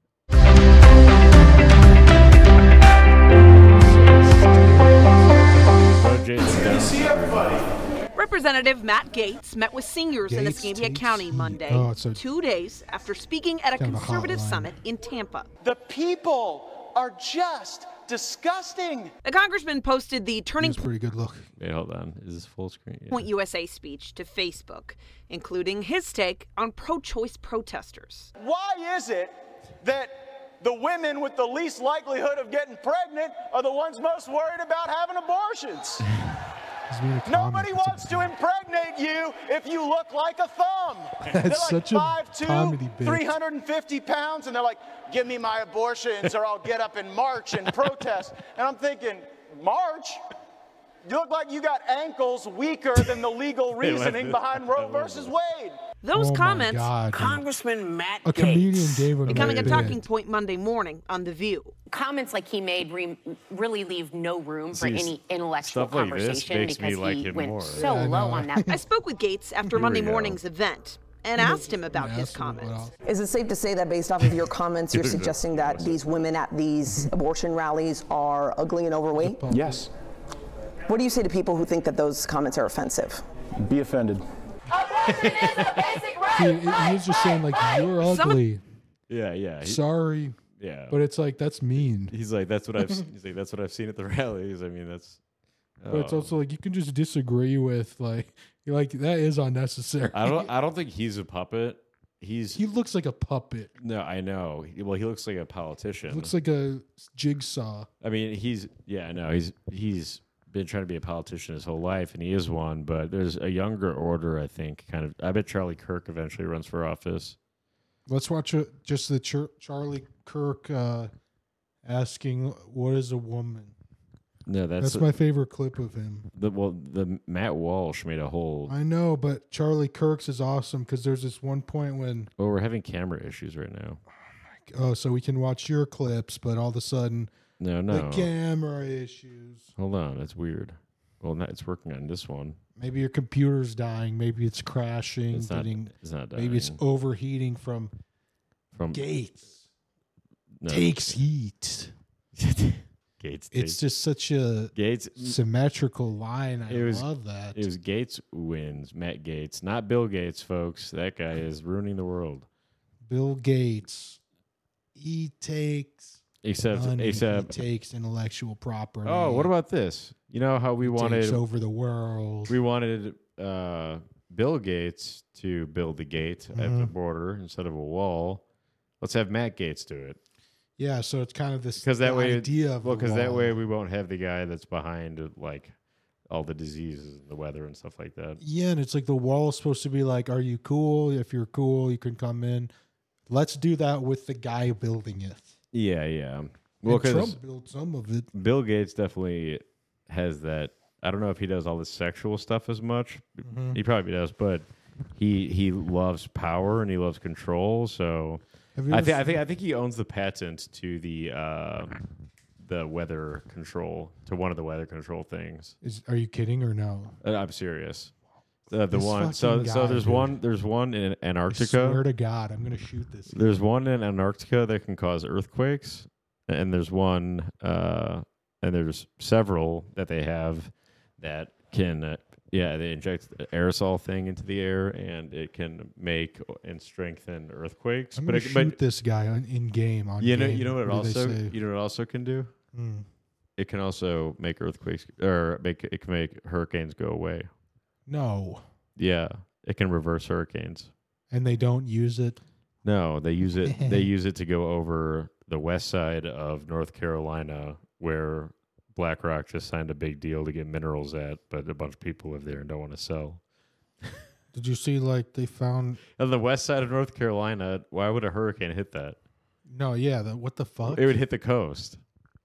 See everybody. Representative Matt Gaetz met with seniors in Escambia County Monday, 2 days after speaking at a conservative summit in Tampa. The people are just disgusting. The congressman posted the Turning Pretty good look. Wait, hold on. Is this full screen? Yeah. Point USA speech to Facebook, including his take on pro-choice protesters. Why is it that the women with the least likelihood of getting pregnant are the ones most worried about having abortions? Nobody wants to impregnate you if you look like a thumb. That's they're like such a comedy bit. 350 pounds, and they're like, give me my abortions or I'll get up and march and protest. And I'm thinking, march? You look like you got ankles weaker than the legal reasoning behind Roe versus Wade. Those comments, Congressman Matt a comedian David becoming a talking point Monday morning on The View. Comments like he made really leave no room for any intellectual stuff like conversation this makes me like him went more. so low on that. I spoke with Gaetz after Monday morning's event and asked him about his comments. Is it safe to say that based off of your comments, you're suggesting that these women at these abortion rallies are ugly and overweight? Yes. What do you say to people who think that those comments are offensive? Be offended. He was just saying, like, you're ugly. Yeah. Sorry. Yeah. But it's like, that's mean. He's like, that's what I've seen at the rallies. I mean, that's... But it's also like, you can just disagree with, like, you're like, that is unnecessary. I don't think he's a puppet. He looks like a puppet. No, I know. Well, he looks like a politician. He looks like a jigsaw. I mean, he's been trying to be a politician his whole life, and he is one, but there's a younger order, I think, kind of. I bet Charlie Kirk eventually runs for office. Let's watch just the Charlie Kirk asking, what is a woman? No, that's my favorite clip of him. The Matt Walsh made a whole... I know, but Charlie Kirk's is awesome because there's this one point when... Oh, we're having camera issues right now. Oh, so we can watch your clips, but all of a sudden... No. The camera issues. Hold on, that's weird. Well, it's working on this one. Maybe your computer's dying. Maybe it's crashing. It's not dying. Maybe it's overheating from Gaetz. No. Takes heat. Gaetz. It's just such a symmetrical line. I love that. It was Gaetz wins. Matt Gaetz, not Bill Gates, folks. That guy is ruining the world. Bill Gates. He takes... Except he takes intellectual property. Oh, what about this? You know how we wanted takes over the world. We wanted Bill Gates to build the gate at the border instead of a wall. Let's have Matt Gaetz do it. Yeah, so it's kind of this idea of because that way we won't have the guy that's behind like all the diseases and the weather and stuff like that. Yeah, and it's like the wall is supposed to be like, are you cool? If you're cool, you can come in. let's do that with the guy building it. Yeah. Well, because Trump built some of it. Bill Gates definitely has that. I don't know if he does all the sexual stuff as much. Mm-hmm. He probably does, but he loves power and he loves control. So I think he owns the patent to the weather control, to one of the weather control things. Are you kidding or no? I'm serious. The one. So there's one. There's one in Antarctica. I swear to God, I'm gonna shoot this. There's one in Antarctica that can cause earthquakes, and there's one, and there's several that they have that can, they inject the aerosol thing into the air, and it can make and strengthen earthquakes. I'm gonna shoot this guy in game. You know what it also can do. It can also make earthquakes, or it can make hurricanes go away. No. Yeah, it can reverse hurricanes. And they don't use it? No, they use it. They use it to go over the west side of North Carolina, where BlackRock just signed a big deal to get minerals at, but a bunch of people live there and don't want to sell. Did you see, they found... On the west side of North Carolina, why would a hurricane hit that? No, yeah, what the fuck? It would hit the coast.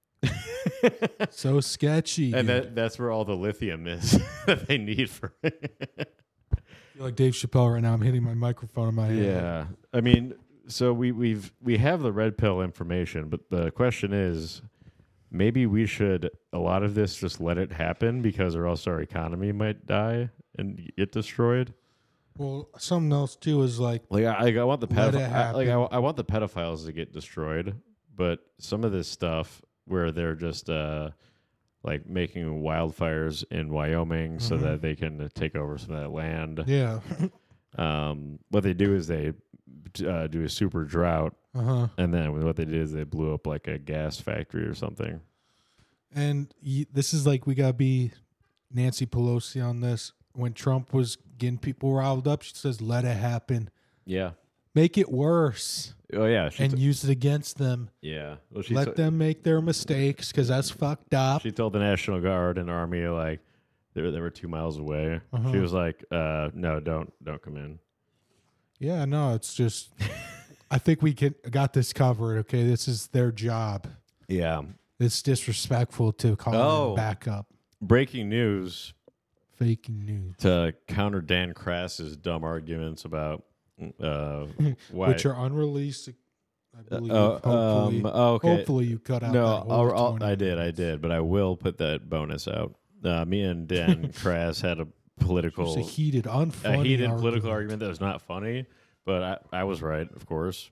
So sketchy. And that's where all the lithium is that they need for it. You're like Dave Chappelle right now. I'm hitting my microphone in my hand. Yeah. I mean, so we have the red pill information, but the question is, maybe we should, a lot of this, just let it happen, because or else our economy might die and get destroyed. Well, something else too is I want the I want the pedophiles to get destroyed, but some of this stuff where they're just making wildfires in Wyoming so that they can take over some of that land. Yeah. What they do is they do a super drought, and then what they did is they blew up a gas factory or something. And this is we got to be Nancy Pelosi on this. When Trump was getting people riled up, she says, let it happen. Yeah. Make it worse. Oh, yeah. And use it against them. Yeah. Well, let them make their mistakes, because that's fucked up. She told the National Guard and Army, they were 2 miles away. She was like, no, don't come in. Yeah, no, it's just, I think we got this covered, okay? This is their job. Yeah. It's disrespectful to call them back up. Breaking news. Faking news. To counter Dan Krass's dumb arguments about why, which are unreleased, I believe. Hopefully you cut out. No, I did, but I will put that bonus out. Me and Dan Krass had a heated political argument that was not funny, but I was right, of course.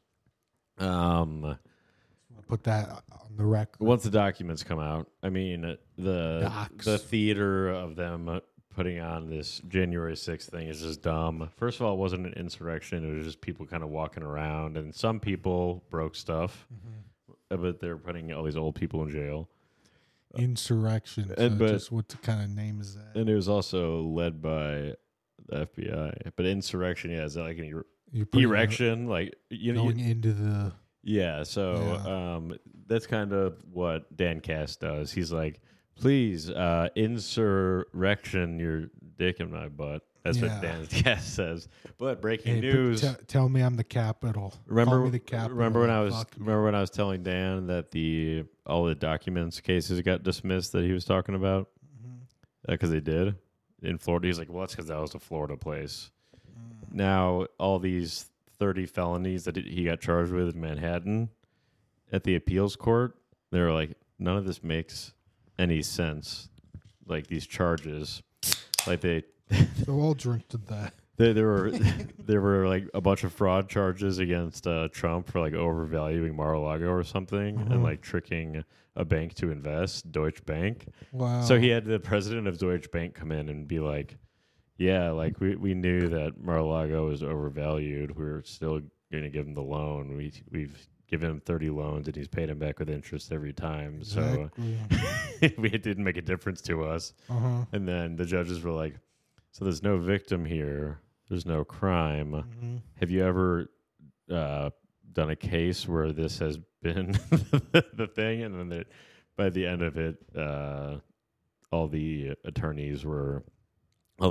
Put that on the record. Once the documents come out, I mean the theater of them putting on this January 6th thing is just dumb. First of all, it wasn't an insurrection. It was just people kind of walking around, and some people broke stuff, but they're putting all these old people in jail. Insurrection. Just what kind of name is that? And it was also led by the FBI. But insurrection, is that an erection? Going into the... Yeah, so that's kind of what Dan Cass does. He's like, please, insurrection your dick in my butt. That's what Dan Cass says. But breaking news. Tell me I'm the capital. Remember the capital. Remember when I was telling Dan that all the documents cases got dismissed that he was talking about? Because they did in Florida. He's like, well, that's because that was a Florida place. Now all these 30 felonies that he got charged with in Manhattan at the appeals court, they were like, none of this makes any sense. These charges, they so all drink to that. There were a bunch of fraud charges against Trump for overvaluing Mar-a-Lago or something and tricking a bank to invest, Deutsche Bank. Wow. So he had the president of Deutsche Bank come in and be like, yeah, we knew that Mar-a-Lago was overvalued. We were still going to give him the loan. We've given him 30 loans, and he's paid him back with interest every time. Exactly. So it didn't make a difference to us. And then the judges were like, so there's no victim here. There's no crime. Have you ever done a case where this has been the thing? And then by the end of it, all the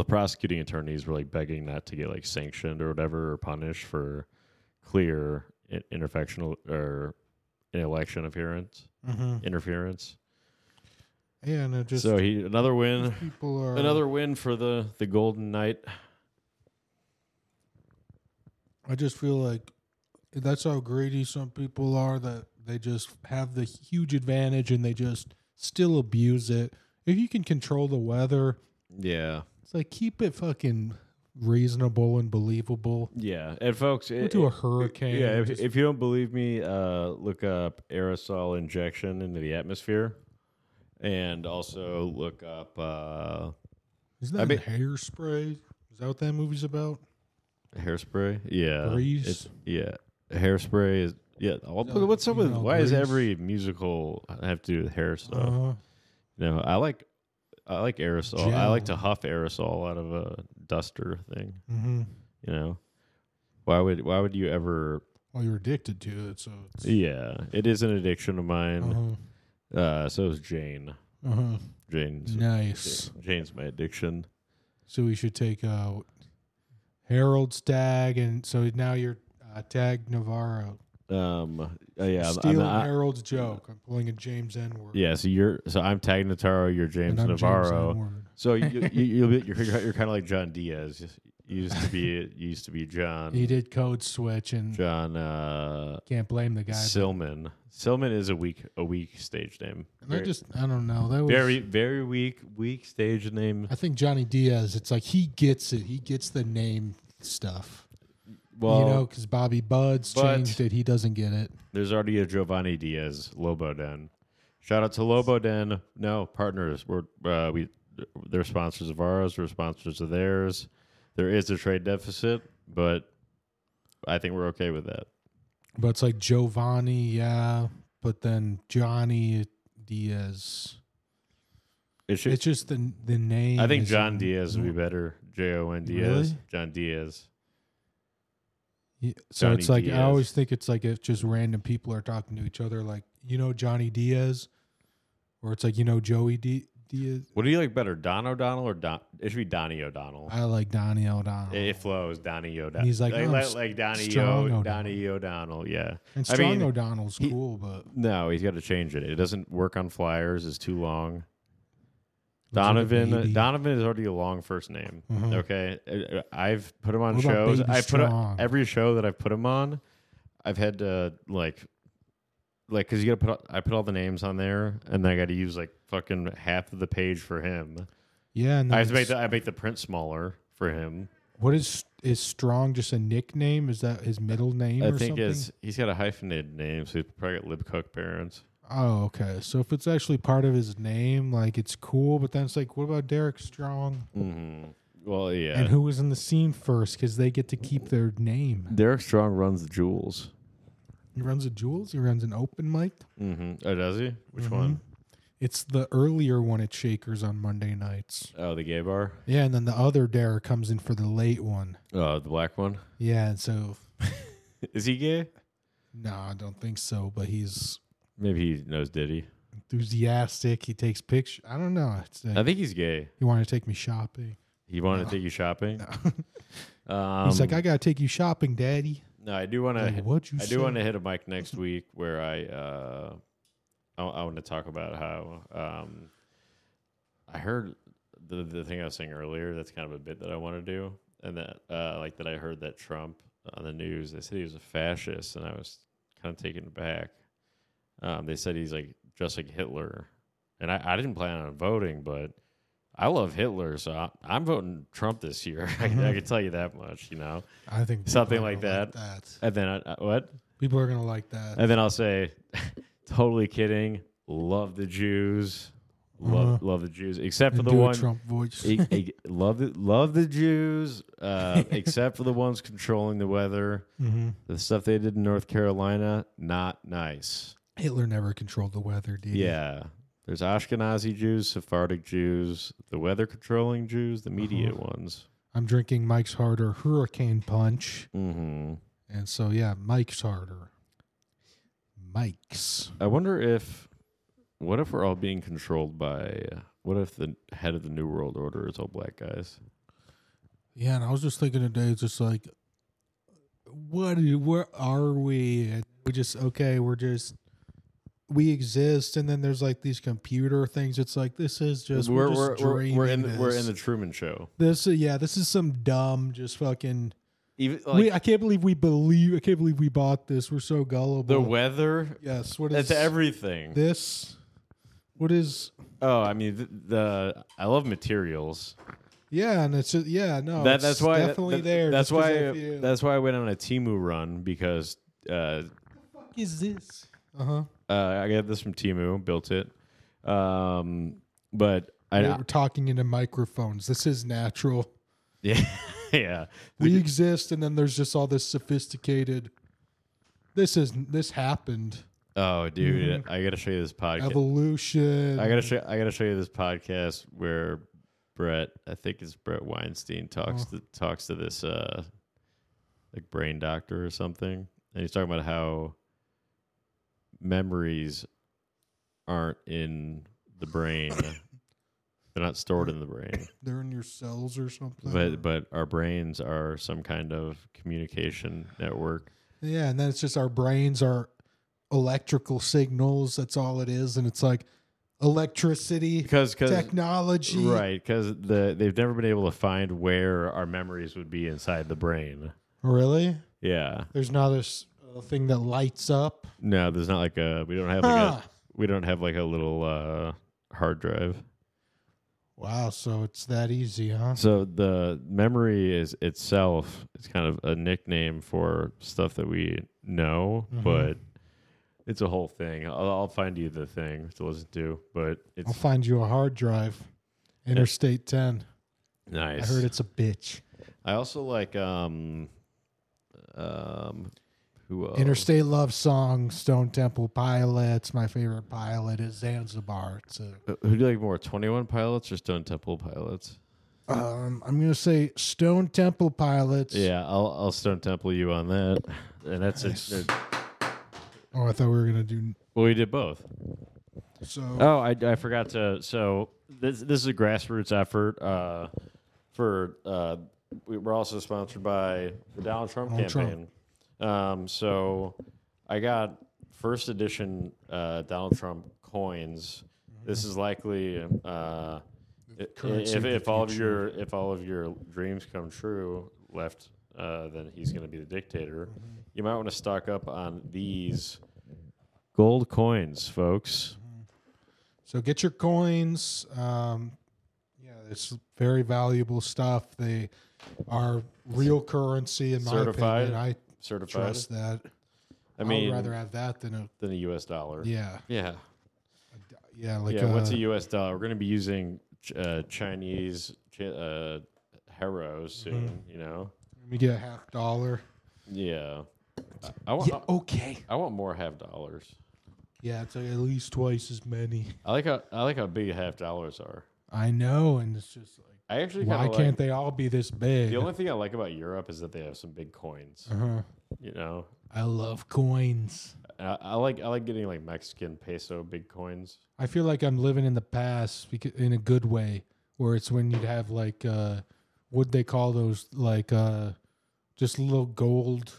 prosecuting attorneys were begging not to get sanctioned or whatever or punished for clear interfectional or election interference. Yeah, and just so another win. Another win for the Golden Knight. I just feel like that's how greedy some people are, that they just have the huge advantage and they just still abuse it. If you can control the weather, yeah, it's like keep it fucking reasonable and believable. Yeah, and folks, to a hurricane. Yeah, if you don't believe me, look up aerosol injection into the atmosphere, and also look up. Isn't that Hairspray? Is that what that movie's about? Hairspray, yeah. Grease, Hairspray is what's up with why does every musical have to do with hair stuff? I like aerosol. Gel. I like to huff aerosol out of a duster thing. Mm-hmm. Why would you ever? Well, you're addicted to it, so it is an addiction of mine. So is Jane. Jane's nice. Jane's my addiction. So we should take Harold Stagg, and so now you're Tag Navarro. Stealing Harold's joke. I'm pulling a James N-word. Yeah, so I'm Tag Navarro. You're James Navarro. So you're kind of like John Diaz. You used to be John. He did code switch, and John. Can't blame the guy. Silman. Silman is a weak stage name. And I don't know. That was very weak stage name. I think Johnny Diaz. It's like he gets it. He gets the name stuff. Well, because Bobby Buds changed it. He doesn't get it. There's already a Giovanni Diaz, Lobo Den. Shout out to Lobo Den. No, partners. They're sponsors of ours. We're sponsors of theirs. There is a trade deficit, but I think we're okay with that. But it's like Giovanni, yeah. But then Johnny Diaz. It's just the name. I think John Diaz would be better. Jon Diaz. Really? John Diaz. Yeah, so Johnny it's like Diaz. I always think it's like if just random people are talking to each other, like Johnny Diaz, or it's like Joey Diaz. What do you like better, Don O'Donnell or Don? It should be Donnie O'Donnell. I like Donnie O'Donnell. It flows, Donnie O'Donnell. He's like Donnie O'Donnell, yeah. And Strong O'Donnell's cool, but no, he's got to change it. It doesn't work on flyers. It's too long. Donovan is already a long first name. Mm-hmm. Okay, I've put him on shows. Every show that I've put him on, I've had to like because you got to I put all the names on there, and then I got to use like fucking half of the page for him. Yeah, and I have to make the print smaller for him. What is Strong? Just a nickname? Is that his middle name? I think he's got a hyphenated name, so he's probably got Lib Cook parents. Oh, okay. So if it's actually part of his name, like it's cool, but then it's like, what about Derek Strong? Mm-hmm. Well, yeah. And who was in the scene first? Because they get to keep their name. Derek Strong runs the Jewels. He runs the Jewels? He runs an open mic? Mm-hmm. Oh, does he? Which one? It's the earlier one at Shakers on Monday nights. Oh, the gay bar? Yeah, and then the other Derek comes in for the late one. Oh, the black one? Yeah, and so... Is he gay? No, I don't think so, but he's... Maybe he knows Diddy. Enthusiastic. He takes pictures. I don't know. I think he's gay. He wanted to take me shopping. He wanted to take you shopping? No. He's like, I got to take you shopping, Daddy. No, I do want to. I do want to hit a mic next week where I want to talk about how I heard the thing I was saying earlier. That's kind of a bit that I want to do, and that that I heard that Trump on the news. They said he was a fascist, and I was kind of taken aback. They said he's like just like Hitler, and I didn't plan on voting, but I love Hitler, so I'm voting Trump this year. I can tell you that much, I think something like that. And then what? People are gonna like that. And then I'll say, totally kidding. Love the Jews. Love the Jews, except for the one Trump voice. love the Jews, except for the ones controlling the weather. Mm-hmm. The stuff they did in North Carolina, not nice. Hitler never controlled the weather, did he? Yeah. There's Ashkenazi Jews, Sephardic Jews, the weather controlling Jews, the media ones. I'm drinking Mike's Harder Hurricane Punch. Mm-hmm. And so, yeah, Mike's Harder. Mike's. I wonder what if we're all being controlled by, what if the head of the New World Order is all black guys? Yeah, and I was just thinking today, it's just like, where are we? And we just we exist, and then there's like these computer things. It's like this is just we're in the Truman Show. This is some dumb just fucking. Even like, I can't believe we bought this. We're so gullible. The weather, yes. That's everything. This, what is? Oh, I mean I love materials. Yeah, and it's just, no. That's why definitely there. That's why I went on a Temu run because. What the fuck is this? I got this from Temu, built it. But we're talking into microphones. This is natural. Yeah, yeah. We exist, and then there's just all this sophisticated. This happened. Oh, dude, I gotta show you this podcast. Evolution. I gotta show you this podcast where Brett, I think it's Brett Weinstein, talks to this like brain doctor or something, and he's talking about how memories aren't in the brain. They're not stored in the brain. They're in your cells or something. But our brains are some kind of communication network. Yeah, and then it's just our brains are electrical signals. That's all it is, and it's like electricity, because technology, right? Because they've never been able to find where our memories would be inside the brain. Really? Yeah. There's not a thing that lights up. No, there's not like we don't have like a little hard drive. Wow, so it's that easy, huh? So the memory is itself, it's kind of a nickname for stuff that we know, but it's a whole thing. I'll find you the thing to listen to, but I'll find you a hard drive. Interstate 10. Nice. I heard it's a bitch. I also like who else? Interstate Love Song, Stone Temple Pilots. My favorite pilot is Zanzibar. Who do you like more, 21 Pilots or Stone Temple Pilots? I'm gonna say Stone Temple Pilots. Yeah, I'll Stone Temple you on that, and that's nice. it. Oh, I thought we were gonna do. Well, we did both. So. Oh, I forgot to. So this is a grassroots effort. We're also sponsored by the Donald Trump campaign. So I got first edition Donald Trump coins. This is likely if all of your dreams come true, then he's going to be the dictator. You might want to stock up on these gold coins, folks. So get your coins. It's very valuable stuff. They are real currency in my opinion. I trust that. I would rather have that than a U.S. dollar. Yeah. Yeah. Yeah. What's a U.S. dollar? We're going to be using Chinese heros soon. You know. Let me get a $50. Yeah. Okay. I want more $50. Yeah, it's like at least twice as many. I like how big $50 are. I know, and it's just like why can't they all be this big? The only thing I like about Europe is that they have some big coins. You know, I love coins. I like getting like Mexican peso big coins. I feel like I'm living in the past in a good way, where it's when you'd have like what they call those, like just little gold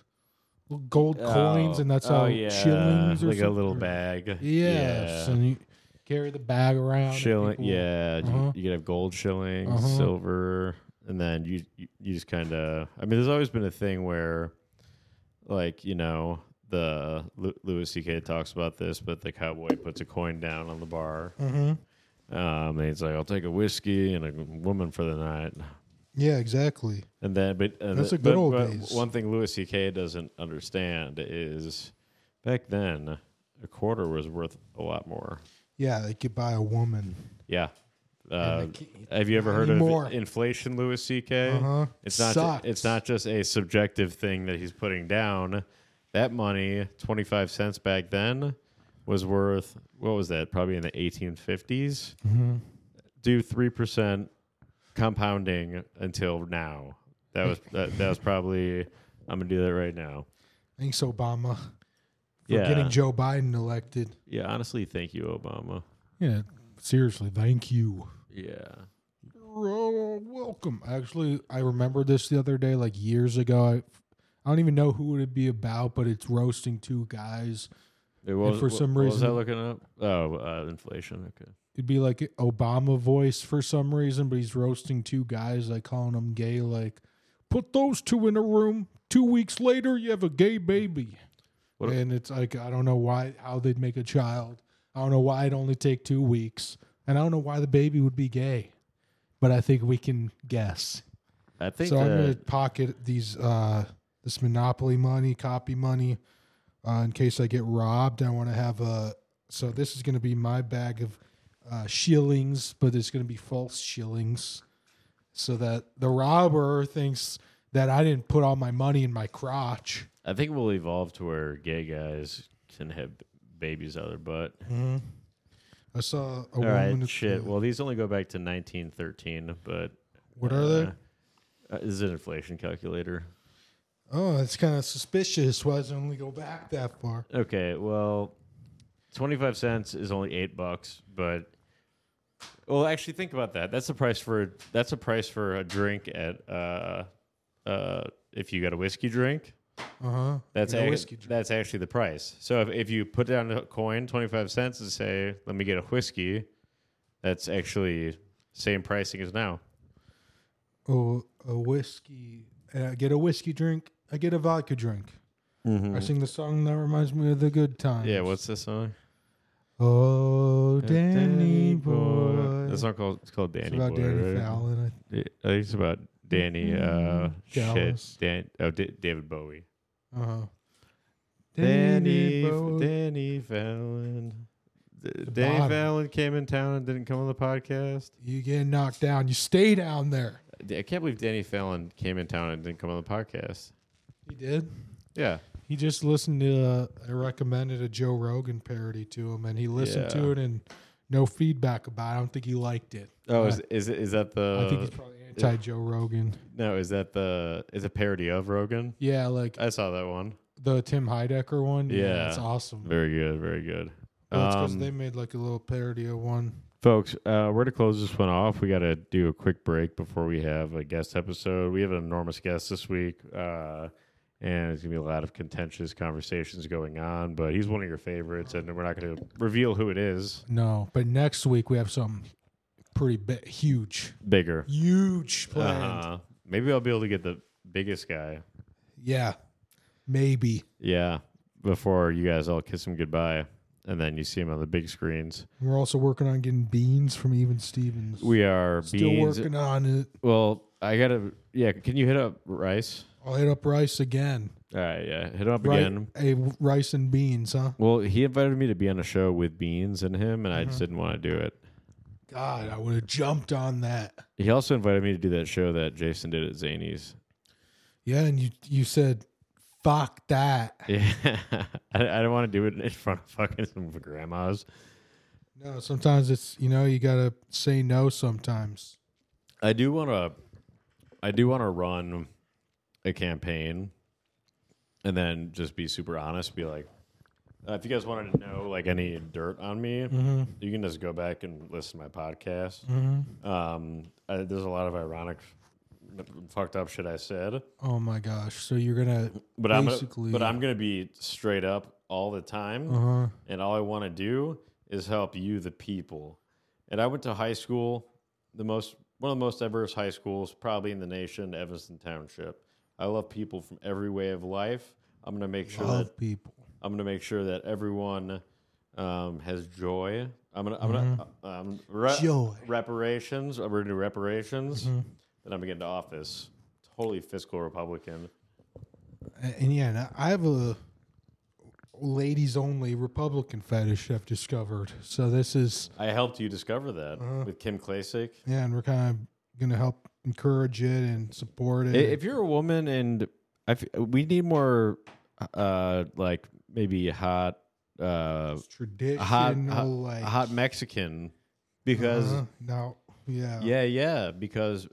coins, and that's how shillings, or like a little bag. Yes, and you carry the bag around. Shilling, you could have gold shillings, silver, and then you just kind of. I mean, there's always been a thing where, like, you know, the Louis C.K. talks about this, but the cowboy puts a coin down on the bar. And he's like, "I'll take a whiskey and a woman for the night." Yeah, exactly. And then, that's the good old days. One thing Louis C.K. doesn't understand is back then a quarter was worth a lot more. Yeah, they could buy a woman. Yeah. Have you ever heard of inflation, Louis C.K.? It's not just a subjective thing that he's putting down. That money, 25 cents back then, was worth, what was that? Probably in the 1850s. Do 3% compounding until now. That was probably. I'm gonna do that right now. Thanks, Obama, for getting Joe Biden elected. Yeah, honestly, thank you, Obama. Yeah, seriously, thank you. Yeah. Welcome. Actually, I remember this the other day, like years ago. I don't even know who it would be about, but it's roasting two guys. And for some what reason, was that looking up? Oh, inflation. Okay. It'd be like Obama voice for some reason, but he's roasting two guys, like calling them gay. Like, put those two in a room. 2 weeks later, you have a gay baby. And it's like, I don't know how they'd make a child. I don't know why it'd only take 2 weeks. And I don't know why the baby would be gay. But I think we can guess. I think so. I'm going to pocket these this Monopoly money, copy money, in case I get robbed. I want to have so this is going to be my bag of shillings, but it's going to be false shillings, so that the robber thinks that I didn't put all my money in my crotch. I think we'll evolve to where gay guys can have babies out of their butt. Mm-hmm. I saw a woman. All right, shit. Well, these only go back to 1913, but what are they? This is an inflation calculator. Oh, that's kind of suspicious. Why does it only go back that far? Okay, well, 25 cents is only $8, but well, actually, think about that. That's a price for a drink at if you got a whiskey drink. That's actually the price. So if you put down a coin, 25 cents, and say, "Let me get a whiskey," that's actually same pricing as now. Oh, a whiskey. I get a whiskey drink. I get a vodka drink. I sing the song that reminds me of the good times. Yeah, what's this song? Oh, Danny Boy. That song called Danny Boy. It's about Danny right? Fallon. I think it's about Danny. David Bowie. Danny Fallon. Danny Fallon came in town and didn't come on the podcast. You get knocked down. You stay down there. I can't believe Danny Fallon came in town and didn't come on the podcast. He did? Yeah. He just listened to, I recommended a Joe Rogan parody to him, and he listened to it and no feedback about it. I don't think he liked it. Oh, is that the... I think he's probably anti-Joe Rogan. No, is a parody of Rogan? Yeah, like... I saw that one. The Tim Heidecker one? Yeah. That's awesome. Very good, very good. That's because they made like a little parody of one. Folks, we're to close this one off. We got to do a quick break before we have a guest episode. We have an enormous guest this week, and there's going to be a lot of contentious conversations going on, but he's one of your favorites, and we're not going to reveal who it is. No, but next week we have something pretty huge. Bigger. Huge planned. Maybe I'll be able to get the biggest guy. Yeah, maybe. Yeah, before you guys all kiss him goodbye. And then you see him on the big screens. We're also working on getting Beans from Even Stevens. We are still working on it. Well, I gotta. Yeah, can you hit up Rice? I'll hit up Rice again. All right, yeah, hit him up again. Hey, Rice and Beans, huh? Well, he invited me to be on a show with Beans and him, and I just didn't want to do it. God, I would have jumped on that. He also invited me to do that show that Jason did at Zany's. Yeah, and you said, fuck that. Yeah, I don't want to do it in front of fucking some grandmas. No, sometimes it's, you got to say no sometimes. I do want to run a campaign and then just be super honest, be like, if you guys wanted to know like any dirt on me, you can just go back and listen to my podcast. There's a lot of ironic fucked up shit I said. Oh my gosh! So you're gonna, I'm gonna be straight up all the time, and all I want to do is help you, the people. And I went to high school, one of the most diverse high schools probably in the nation, Evanston Township. I love people from every way of life. I'm gonna make sure that everyone has joy. Joy. Reparations. We're gonna do reparations. Then I'm going to get into office. Totally fiscal Republican. And yeah, I have a ladies only Republican fetish I've discovered. So this is... I helped you discover that with Kim Klasick. Yeah, and we're kind of going to help encourage it and support it. If you're a woman and we need more like maybe hot... traditional, hot Mexican because... No. Yeah, because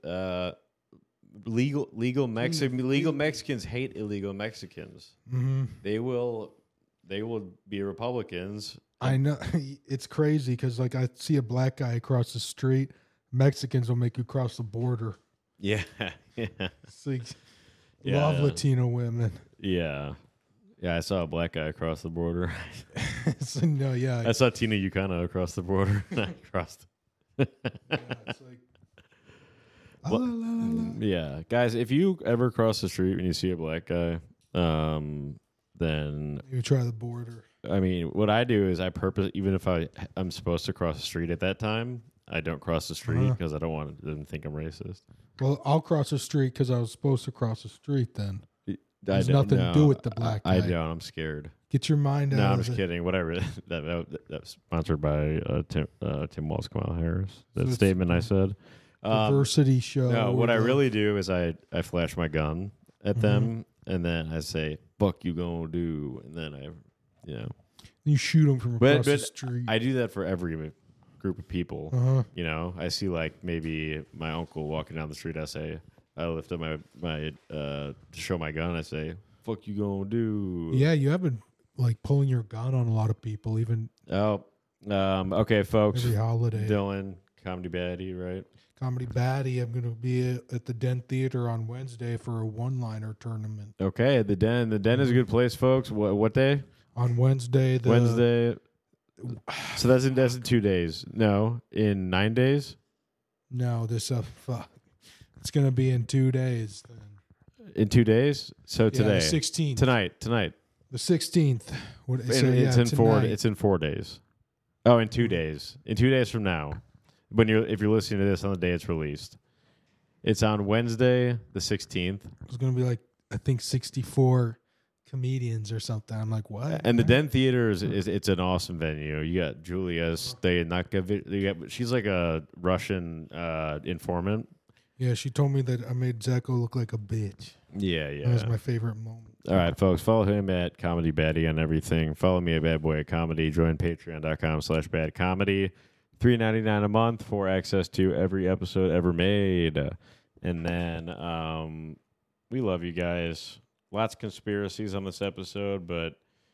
legal Mexicans hate illegal Mexicans. They will be Republicans. I know. It's crazy because like I see a black guy across the street, Mexicans will make you cross the border. Yeah. It's like, Love Latino women. Yeah. Yeah, I saw a black guy across the border. So, no, yeah. I saw Tina Ucana across the border. I crossed. Yeah, it's like, yeah, guys, if you ever cross the street and you see a black guy, then you try the border. I mean, what I do is I purpose, even if I'm supposed to cross the street at that time, I don't cross the street because I don't want them to think I'm racist. Well, I'll cross the street because I was supposed to cross the street then. There's nothing to do with the black guy. I don't. I'm scared. Get your mind out of it. No, I'm just kidding. Whatever. That's sponsored by Tim Walz, Kamala Harris. That statement I said. Diversity show. No, what I really do is I flash my gun at them, and then I say, "Fuck you gonna do," and then you shoot them from across the street. I do that for every group of people. You know, I see like maybe my uncle walking down the street. I lift up my to show my gun. I say, "Fuck you gonna do?" Yeah, you have been like pulling your gun on a lot of people, even. Okay, folks. Every holiday. Dylan, Comedy Baddie, right? Comedy Baddie. I'm going to be at the Den Theater on Wednesday for a one-liner tournament. Okay, the Den. The Den is a good place, folks. What day? On Wednesday. Wednesday. So that's in 2 days. No, in 9 days. No, it's going to be in 2 days. Then. In 2 days. So today, the 16th. Tonight. The 16th. It's in 4 days. Oh, in 2 days. In 2 days from now. If you're listening to this on the day it's released, it's on Wednesday the 16th. It's going to be like I think 64 comedians or something. I'm like, what? And the Den Theater is it's an awesome venue. You got Julia Stoyanakova. She's like a Russian informant. Yeah, she told me that I made Zeko look like a bitch. Yeah. That was my favorite moment. All right, folks, follow him at Comedy Baddie on everything. Follow me at Bad Boy at Comedy. Join patreon.com/badcomedy. $3.99 a month for access to every episode ever made. And then we love you guys. Lots of conspiracies on this episode, but,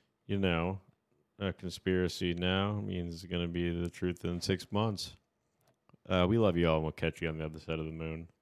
a conspiracy now means it's going to be the truth in 6 months. We love you all, and we'll catch you on the other side of the moon.